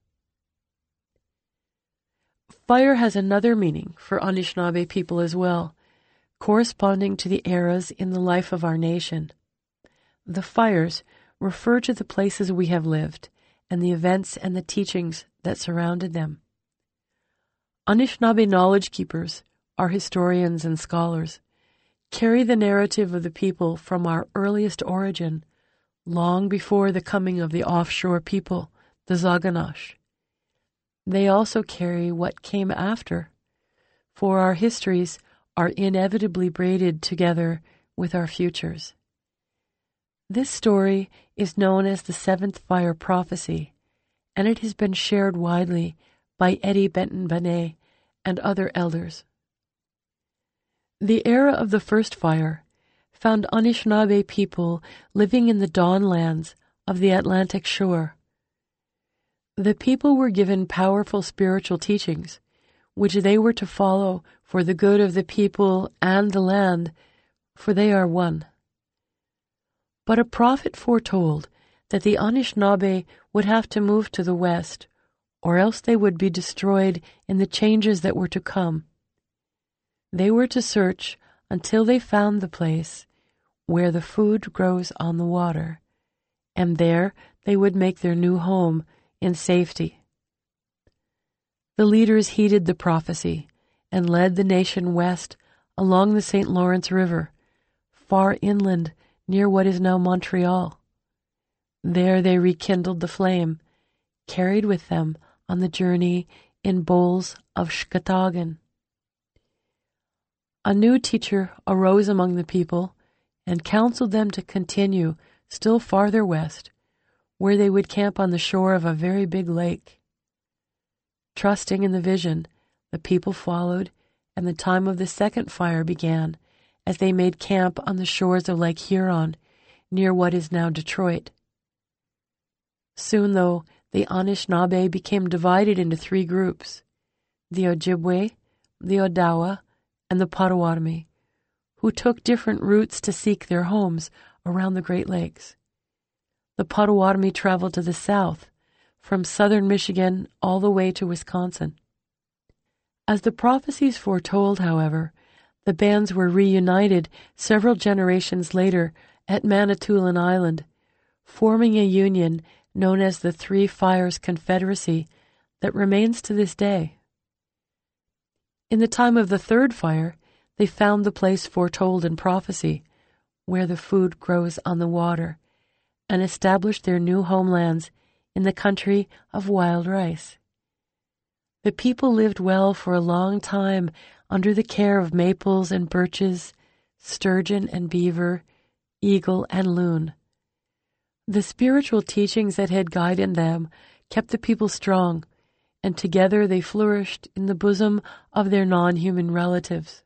Fire has another meaning for Anishinaabe people as well, corresponding to the eras in the life of our nation. The fires refer to the places we have lived and the events and the teachings that surrounded them. Anishinaabe knowledge keepers, our historians and scholars, carry the narrative of the people from our earliest origin, long before the coming of the offshore people, the Zaganash. They also carry what came after, for our histories are inevitably braided together with our futures. This story is known as the Seventh Fire Prophecy, and it has been shared widely by Eddie Benton Benet and other elders. The era of the first fire found Anishinaabe people living in the dawn lands of the Atlantic shore. The people were given powerful spiritual teachings, which they were to follow for the good of the people and the land, for they are one. But a prophet foretold that the Anishinaabe would have to move to the west, or else they would be destroyed in the changes that were to come. They were to search until they found the place where the food grows on the water, and there they would make their new home in safety. The leaders heeded the prophecy and led the nation west along the Saint Lawrence River, far inland near what is now Montreal. There they rekindled the flame, carried with them on the journey in bowls of shkatagan. A new teacher arose among the people and counseled them to continue still farther west, where they would camp on the shore of a very big lake. Trusting in the vision, the people followed, and the time of the second fire began as they made camp on the shores of Lake Huron, near what is now Detroit. Soon, though, the Anishinaabe became divided into three groups, the Ojibwe, the Odawa, and the Potawatomi, who took different routes to seek their homes around the Great Lakes. The Potawatomi traveled to the south, from southern Michigan all the way to Wisconsin. As the prophecies foretold, however, the bands were reunited several generations later at Manitoulin Island, forming a union known as the Three Fires Confederacy that remains to this day. In the time of the third fire, they found the place foretold in prophecy, where the food grows on the water, and established their new homelands in the country of wild rice. The people lived well for a long time under the care of maples and birches, sturgeon and beaver, eagle and loon. The spiritual teachings that had guided them kept the people strong, and together they flourished in the bosom of their non-human relatives.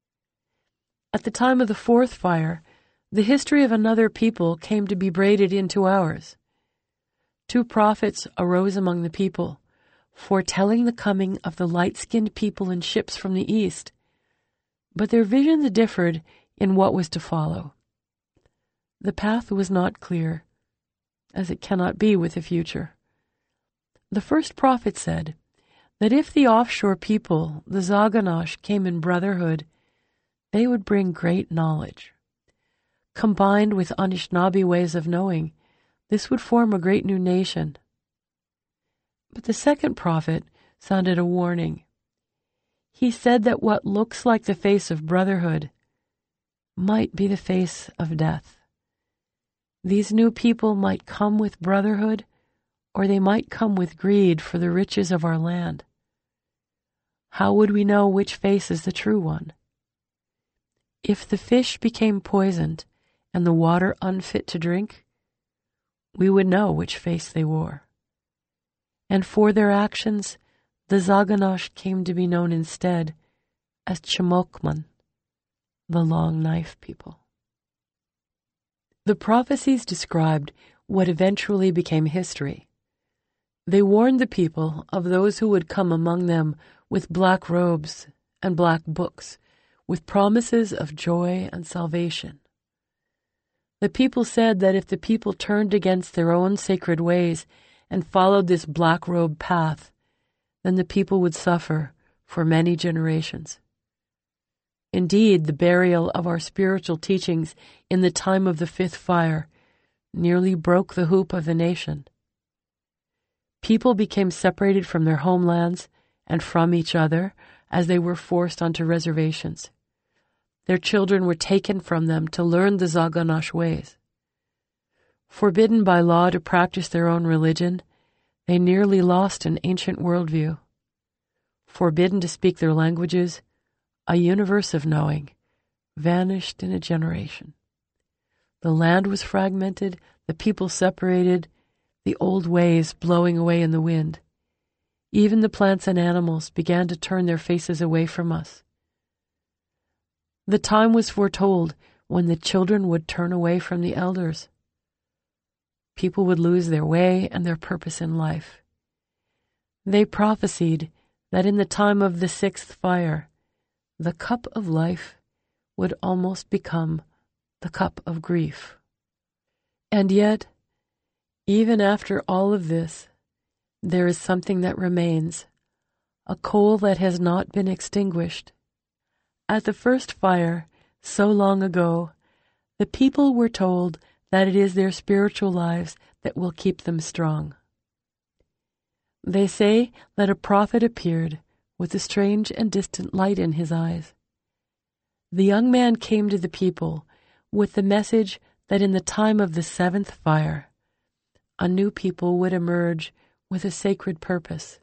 At the time of the fourth fire, the history of another people came to be braided into ours. Two prophets arose among the people, foretelling the coming of the light-skinned people in ships from the east, but their visions differed in what was to follow. The path was not clear, as it cannot be with the future. The first prophet said that if the offshore people, the Zaganash, came in brotherhood, they would bring great knowledge. Combined with Anishinaabe ways of knowing, this would form a great new nation. But the second prophet sounded a warning. He said that what looks like the face of brotherhood might be the face of death. These new people might come with brotherhood, or they might come with greed for the riches of our land. How would we know which face is the true one? If the fish became poisoned and the water unfit to drink, we would know which face they wore. And for their actions, the Zaganash came to be known instead as Chimokman, the long knife people. The prophecies described what eventually became history. They warned the people of those who would come among them with black robes and black books, with promises of joy and salvation. The people said that if the people turned against their own sacred ways and followed this black robe path, then the people would suffer for many generations. Indeed, the burial of our spiritual teachings in the time of the fifth fire nearly broke the hoop of the nation. People became separated from their homelands and from each other as they were forced onto reservations. Their children were taken from them to learn the Zaganash ways. Forbidden by law to practice their own religion, they nearly lost an ancient worldview. Forbidden to speak their languages, a universe of knowing vanished in a generation. The land was fragmented, the people separated, the old ways blowing away in the wind. Even the plants and animals began to turn their faces away from us. The time was foretold when the children would turn away from the elders. People would lose their way and their purpose in life. They prophesied that in the time of the sixth fire, the cup of life would almost become the cup of grief. And yet, even after all of this, there is something that remains, a coal that has not been extinguished. At the first fire, so long ago, the people were told that it is their spiritual lives that will keep them strong. They say that a prophet appeared with a strange and distant light in his eyes. The young man came to the people with the message that in the time of the seventh fire, a new people would emerge with a sacred purpose.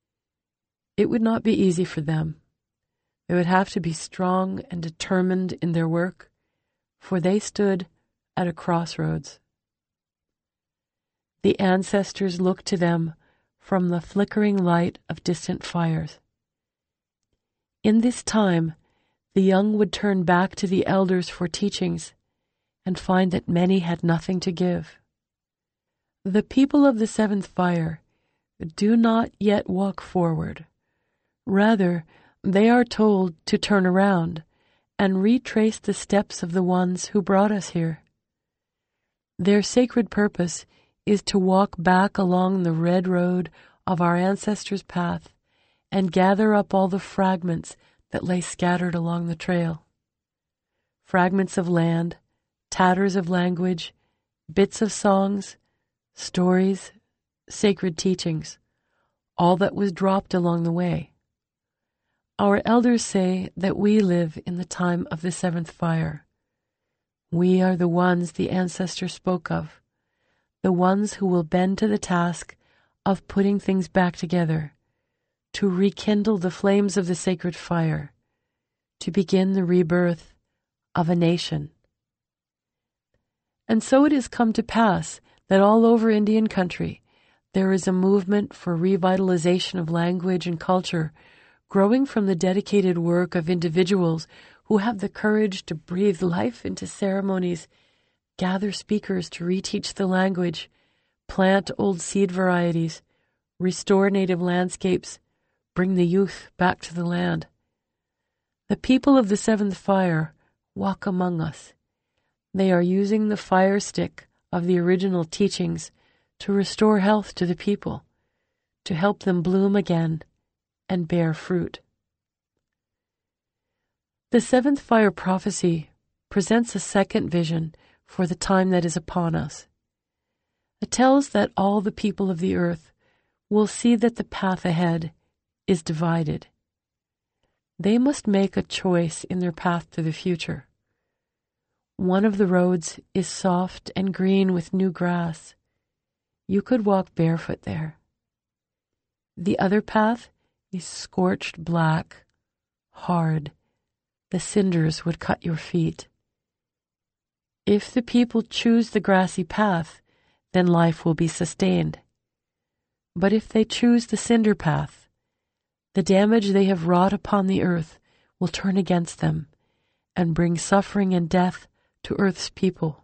It would not be easy for them. They would have to be strong and determined in their work, for they stood at a crossroads. The ancestors looked to them from the flickering light of distant fires. In this time, the young would turn back to the elders for teachings and find that many had nothing to give. The people of the seventh fire do not yet walk forward. Rather, they are told to turn around and retrace the steps of the ones who brought us here. Their sacred purpose is to walk back along the red road of our ancestors' path and gather up all the fragments that lay scattered along the trail. Fragments of land, tatters of language, bits of songs, stories, sacred teachings, all that was dropped along the way. Our elders say that we live in the time of the seventh fire. We are the ones the ancestors spoke of, the ones who will bend to the task of putting things back together, to rekindle the flames of the sacred fire, to begin the rebirth of a nation. And so it has come to pass that all over Indian country there is a movement for revitalization of language and culture, growing from the dedicated work of individuals who have the courage to breathe life into ceremonies, gather speakers to reteach the language, plant old seed varieties, restore native landscapes, bring the youth back to the land. The people of the seventh fire walk among us. They are using the fire stick of the original teachings to restore health to the people, to help them bloom again and bear fruit. The seventh fire prophecy presents a second vision for the time that is upon us. It tells that all the people of the earth will see that the path ahead is divided. They must make a choice in their path to the future. One of the roads is soft and green with new grass. You could walk barefoot there. The other path is scorched black, hard. The cinders would cut your feet. If the people choose the grassy path, then life will be sustained. But if they choose the cinder path, the damage they have wrought upon the earth will turn against them and bring suffering and death to earth's people.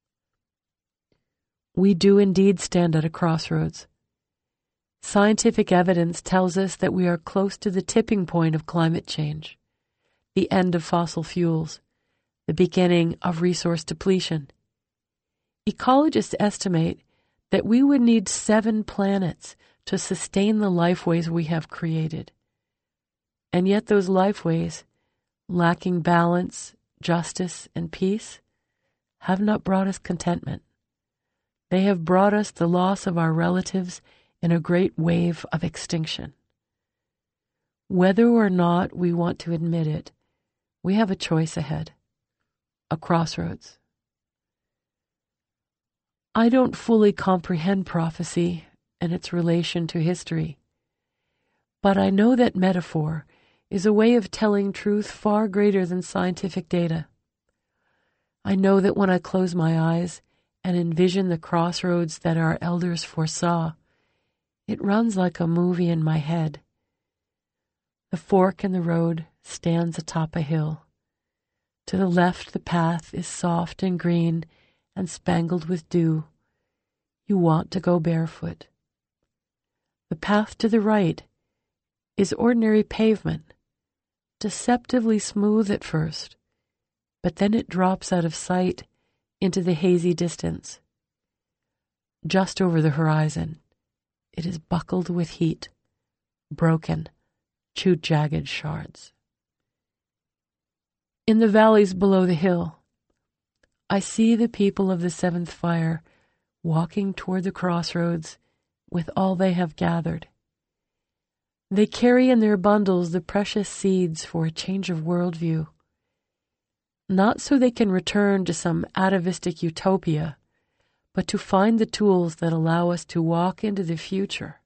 We do indeed stand at a crossroads. Scientific evidence tells us that we are close to the tipping point of climate change, the end of fossil fuels, the beginning of resource depletion. Ecologists estimate that we would need seven planets to sustain the lifeways we have created. And yet those lifeways, lacking balance, justice, and peace, have not brought us contentment. They have brought us the loss of our relatives in a great wave of extinction. Whether or not we want to admit it, we have a choice ahead, a crossroads. I don't fully comprehend prophecy and its relation to history, but I know that metaphor is a way of telling truth far greater than scientific data. I know that when I close my eyes and envision the crossroads that our elders foresaw, it runs like a movie in my head. The fork in the road stands atop a hill. To the left the path is soft and green and spangled with dew. You want to go barefoot. The path to the right is ordinary pavement, deceptively smooth at first, but then it drops out of sight into the hazy distance. Just over the horizon, it is buckled with heat, broken, to jagged shards. In the valleys below the hill, I see the people of the seventh fire walking toward the crossroads with all they have gathered. They carry in their bundles the precious seeds for a change of worldview, not so they can return to some atavistic utopia, but to find the tools that allow us to walk into the future.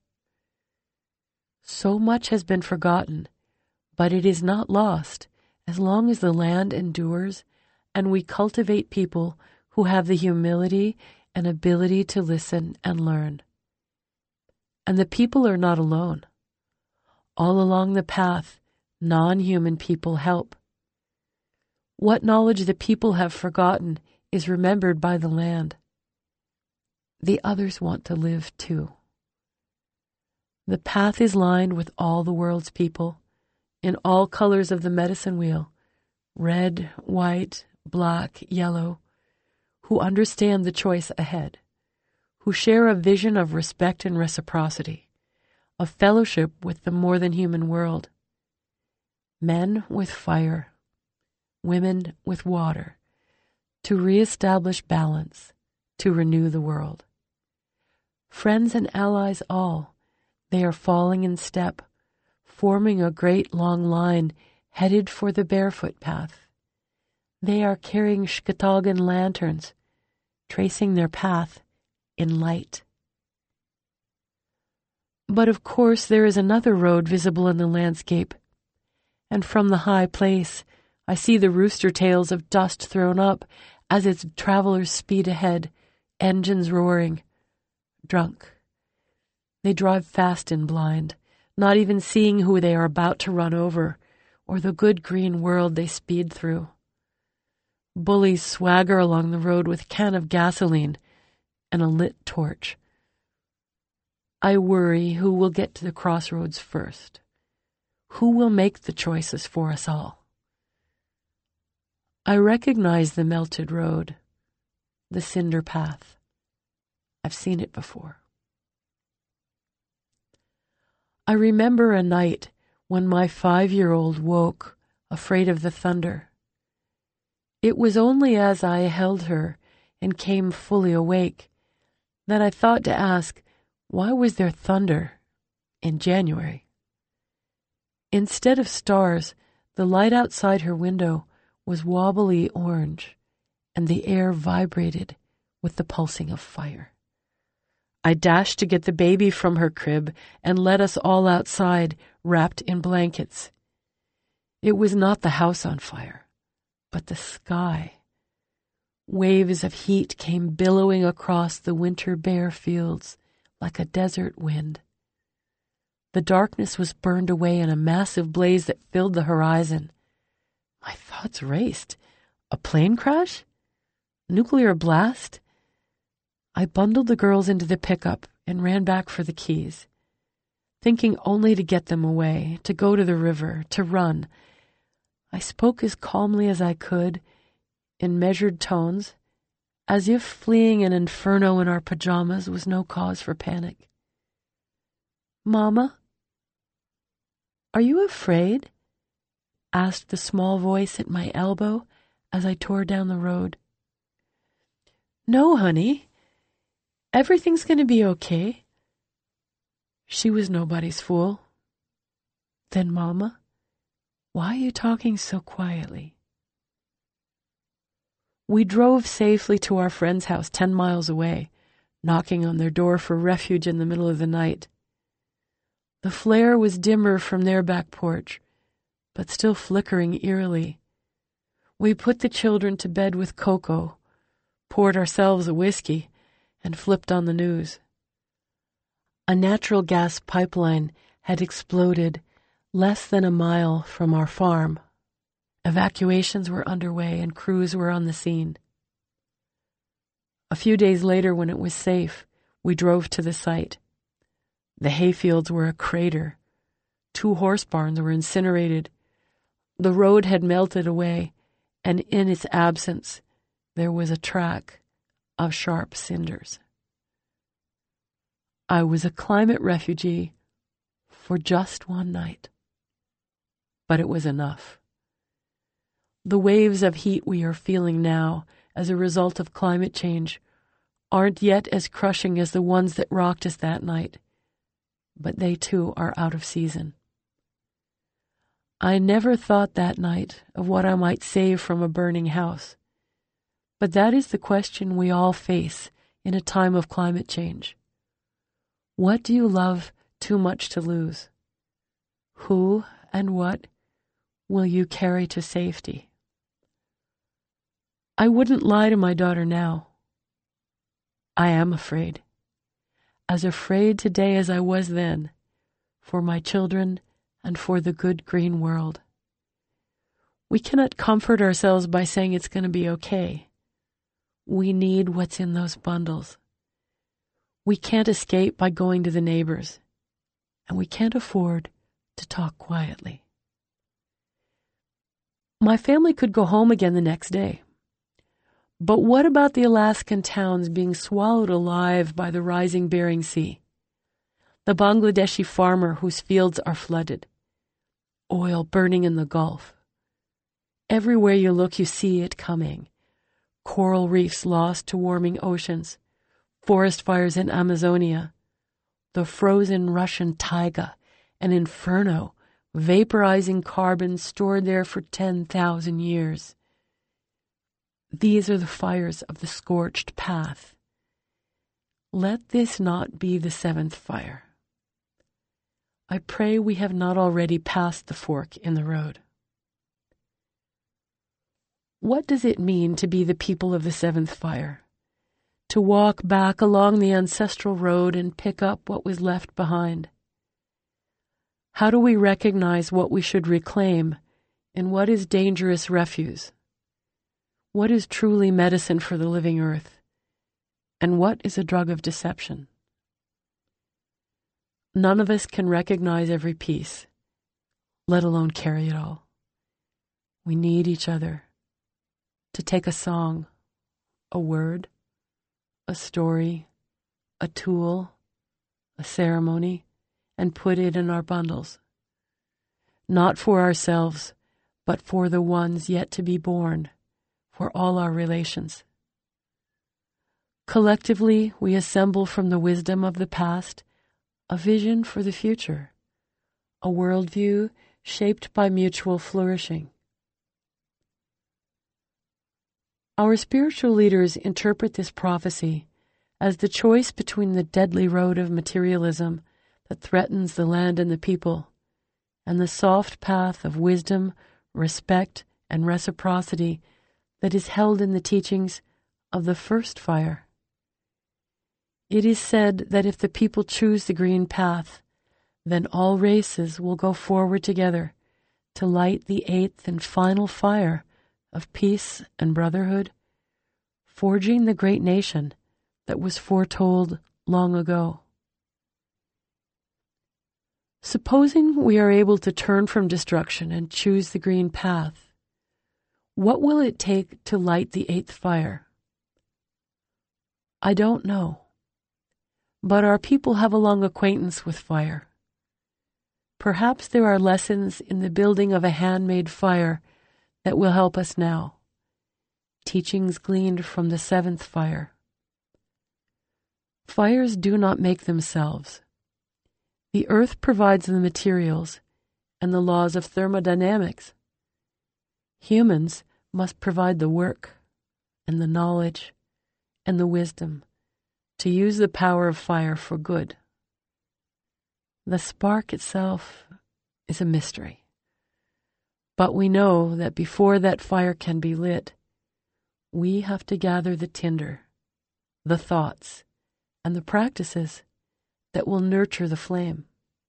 So much has been forgotten, but it is not lost as long as the land endures and we cultivate people who have the humility and ability to listen and learn. And the people are not alone. All along the path, non-human people help. What knowledge the people have forgotten is remembered by the land. The others want to live too. The path is lined with all the world's people, in all colors of the medicine wheel, red, white, black, yellow, who understand the choice ahead, who share a vision of respect and reciprocity, of fellowship with the more than human world. Men with fire, women with water, to reestablish balance, to renew the world. Friends and allies all, they are falling in step, forming a great long line headed for the barefoot path. They are carrying Shkatagan lanterns, tracing their path in light. But of course there is another road visible in the landscape, and from the high place I see the rooster tails of dust thrown up as its travelers speed ahead, engines roaring, drunk. They drive fast and blind, not even seeing who they are about to run over, or the good green world they speed through. Bullies swagger along the road with a can of gasoline and a lit torch. I worry who will get to the crossroads first. Who will make the choices for us all? I recognize the melted road, the cinder path. I've seen it before. I remember a night when my five-year-old woke, afraid of the thunder. It was only as I held her and came fully awake that I thought to ask, why was there thunder in January? Instead of stars, the light outside her window was wobbly orange, and the air vibrated with the pulsing of fire. I dashed to get the baby from her crib and led us all outside, wrapped in blankets. It was not the house on fire, but the sky. Waves of heat came billowing across the winter bare fields like a desert wind. The darkness was burned away in a massive blaze that filled the horizon. My thoughts raced. A plane crash? Nuclear blast? I bundled the girls into the pickup and ran back for the keys, thinking only to get them away, to go to the river, to run. I spoke as calmly as I could, in measured tones, as if fleeing an inferno in our pajamas was no cause for panic. "Mama, are you afraid?" asked the small voice at my elbow as I tore down the road. "No, honey. Everything's going to be okay." She was nobody's fool. "Then, Mama, why are you talking so quietly?" We drove safely to our friend's house ten miles away, knocking on their door for refuge in the middle of the night. The flare was dimmer from their back porch, but still flickering eerily. We put the children to bed with cocoa, poured ourselves a whiskey, and flipped on the news. A natural gas pipeline had exploded less than a mile from our farm. Evacuations were underway and crews were on the scene. A few days later, when it was safe, we drove to the site. The hayfields were a crater. Two horse barns were incinerated. The road had melted away, and in its absence, there was a track of sharp cinders. I was a climate refugee for just one night. But it was enough. The waves of heat we are feeling now as a result of climate change aren't yet as crushing as the ones that rocked us that night, but they too are out of season. I never thought that night of what I might save from a burning house, but that is the question we all face in a time of climate change. What do you love too much to lose? Who and what will you carry to safety? I wouldn't lie to my daughter now. I am afraid, as afraid today as I was then, for my children and for the good green world. We cannot comfort ourselves by saying it's going to be okay. We need what's in those bundles. We can't escape by going to the neighbors, and we can't afford to talk quietly. My family could go home again the next day. But what about the Alaskan towns being swallowed alive by the rising Bering Sea? The Bangladeshi farmer whose fields are flooded. Oil burning in the Gulf. Everywhere you look, you see it coming. Coral reefs lost to warming oceans. Forest fires in Amazonia. The frozen Russian taiga, an inferno, vaporizing carbon stored there for ten thousand years. These are the fires of the scorched path. Let this not be the seventh fire. I pray we have not already passed the fork in the road. What does it mean to be the people of the seventh fire? To walk back along the ancestral road and pick up what was left behind? How do we recognize what we should reclaim and what is dangerous refuse? What is truly medicine for the living earth? And what is a drug of deception? None of us can recognize every piece, let alone carry it all. We need each other to take a song, a word, a story, a tool, a ceremony, and put it in our bundles. Not for ourselves, but for the ones yet to be born, for all our relations. Collectively, we assemble from the wisdom of the past a vision for the future, a worldview shaped by mutual flourishing. Our spiritual leaders interpret this prophecy as the choice between the deadly road of materialism that threatens the land and the people, and the soft path of wisdom, respect, and reciprocity that is held in the teachings of the first fire. It is said that if the people choose the green path, then all races will go forward together to light the eighth and final fire of peace and brotherhood, forging the great nation that was foretold long ago. Supposing we are able to turn from destruction and choose the green path, what will it take to light the eighth fire? I don't know, but our people have a long acquaintance with fire. Perhaps there are lessons in the building of a handmade fire that will help us now, teachings gleaned from the seventh fire. Fires do not make themselves. The earth provides the materials and the laws of thermodynamics. Humans must provide the work and the knowledge and the wisdom to use the power of fire for good. The spark itself is a mystery, but we know that before that fire can be lit, we have to gather the tinder, the thoughts, and the practices that will nurture the flame.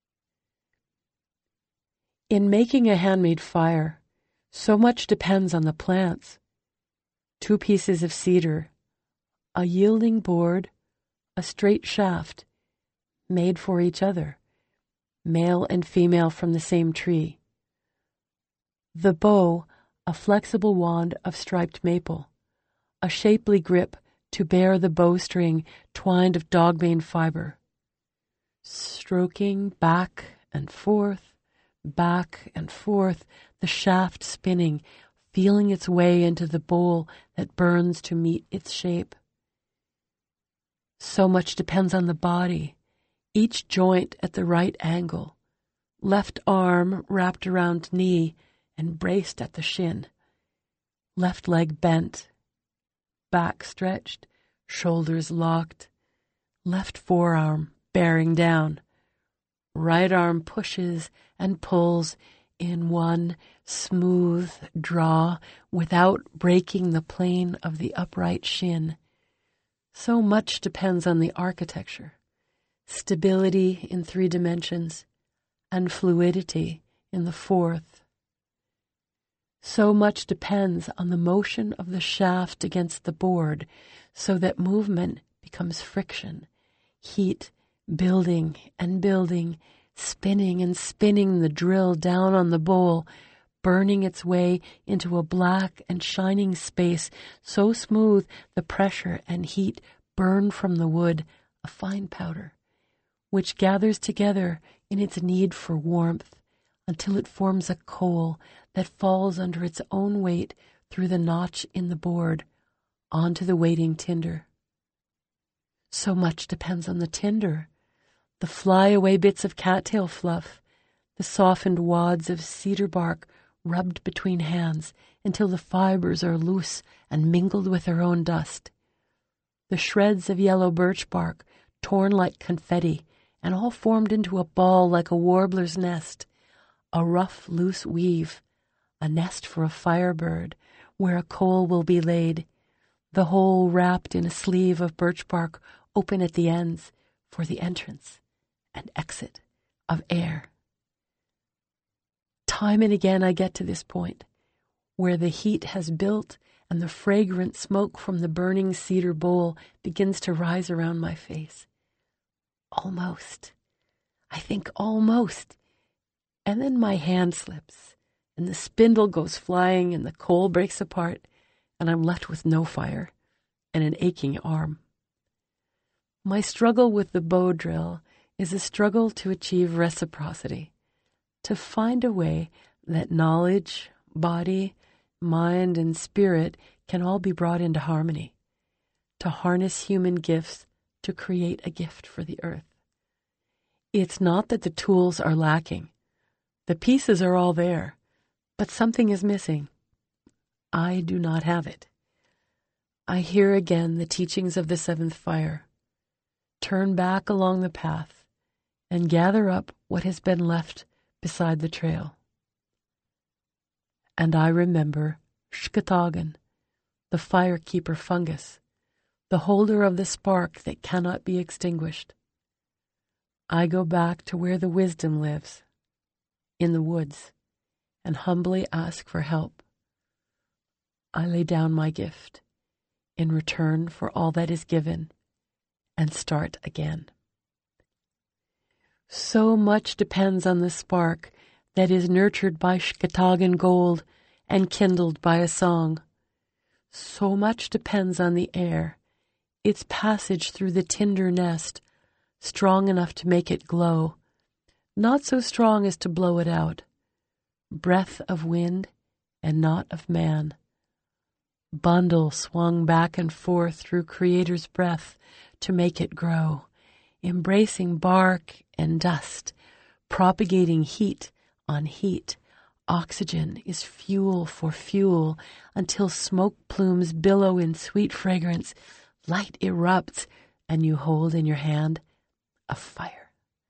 In making a handmade fire, so much depends on the plants. Two pieces of cedar, a yielding board, a straight shaft, made for each other, male and female from the same tree. The bow, a flexible wand of striped maple, a shapely grip to bear the bowstring twined of dogbane fiber. Stroking back and forth, back and forth, the shaft spinning, feeling its way into the bowl that burns to meet its shape. So much depends on the body, each joint at the right angle, left arm wrapped around knee and braced at the shin, left leg bent, back stretched, shoulders locked, left forearm bearing down, right arm pushes and pulls in one smooth draw without breaking the plane of the upright shin. So much depends on the architecture, stability in three dimensions, and fluidity in the fourth. So much depends on the motion of the shaft against the board, so that movement becomes friction, heat building and building, spinning and spinning the drill down on the bowl, burning its way into a black and shining space so smooth the pressure and heat burn from the wood a fine powder, which gathers together in its need for warmth until it forms a coal that falls under its own weight through the notch in the board onto the waiting tinder. So much depends on the tinder, the fly-away bits of cattail fluff, the softened wads of cedar bark rubbed between hands until the fibers are loose and mingled with their own dust, the shreds of yellow birch bark torn like confetti and all formed into a ball like a warbler's nest, a rough, loose weave, a nest for a firebird where a coal will be laid, the whole wrapped in a sleeve of birch bark open at the ends for the entrance and exit of air. Time and again I get to this point, where the heat has built and the fragrant smoke from the burning cedar bowl begins to rise around my face. Almost. I think almost. And then my hand slips, and the spindle goes flying, and the coal breaks apart, and I'm left with no fire and an aching arm. My struggle with the bow drill is a struggle to achieve reciprocity, to find a way that knowledge, body, mind, and spirit can all be brought into harmony, to harness human gifts to create a gift for the earth. It's not that the tools are lacking. The pieces are all there, but something is missing. I do not have it. I hear again the teachings of the seventh fire. Turn back along the path and gather up what has been left beside the trail. And I remember Shkatagan, the firekeeper fungus, the holder of the spark that cannot be extinguished. I go back to where the wisdom lives, in the woods, and humbly ask for help. I lay down my gift in return for all that is given and start again. So much depends on the spark that is nurtured by Shkatagan gold and kindled by a song. So much depends on the air, its passage through the tinder nest, strong enough to make it glow, not so strong as to blow it out. Breath of wind and not of man. Bundle swung back and forth through Creator's breath to make it grow, embracing bark and dust, propagating heat on heat. Oxygen is fuel for fuel until smoke plumes billow in sweet fragrance. Light erupts, and you hold in your hand a fire.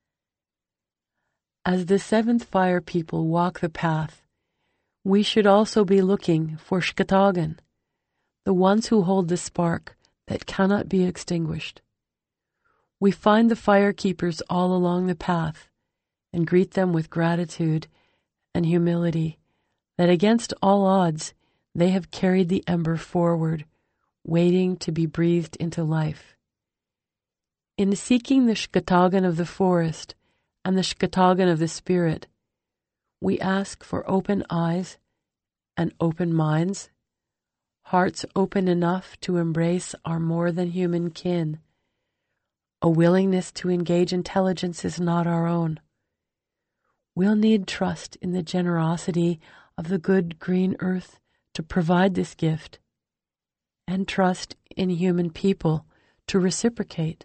As the seventh fire people walk the path, we should also be looking for Shkatagan, the ones who hold the spark that cannot be extinguished. We find the fire keepers all along the path and greet them with gratitude and humility that against all odds they have carried the ember forward, waiting to be breathed into life. In seeking the Shkatagan of the forest and the Shkatagan of the spirit, we ask for open eyes and open minds, hearts open enough to embrace our more than human kin. A willingness to engage intelligence is not our own. We'll need trust in the generosity of the good green earth to provide this gift, and trust in human people to reciprocate.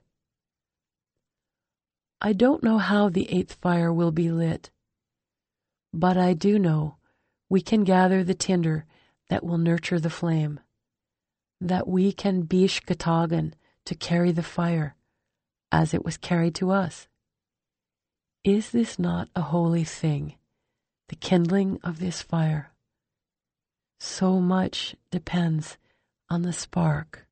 I don't know how the eighth fire will be lit, but I do know we can gather the tinder that will nurture the flame, that we can be Shkatagan to carry the fire as it was carried to us. Is this not a holy thing, the kindling of this fire? So much depends on the spark.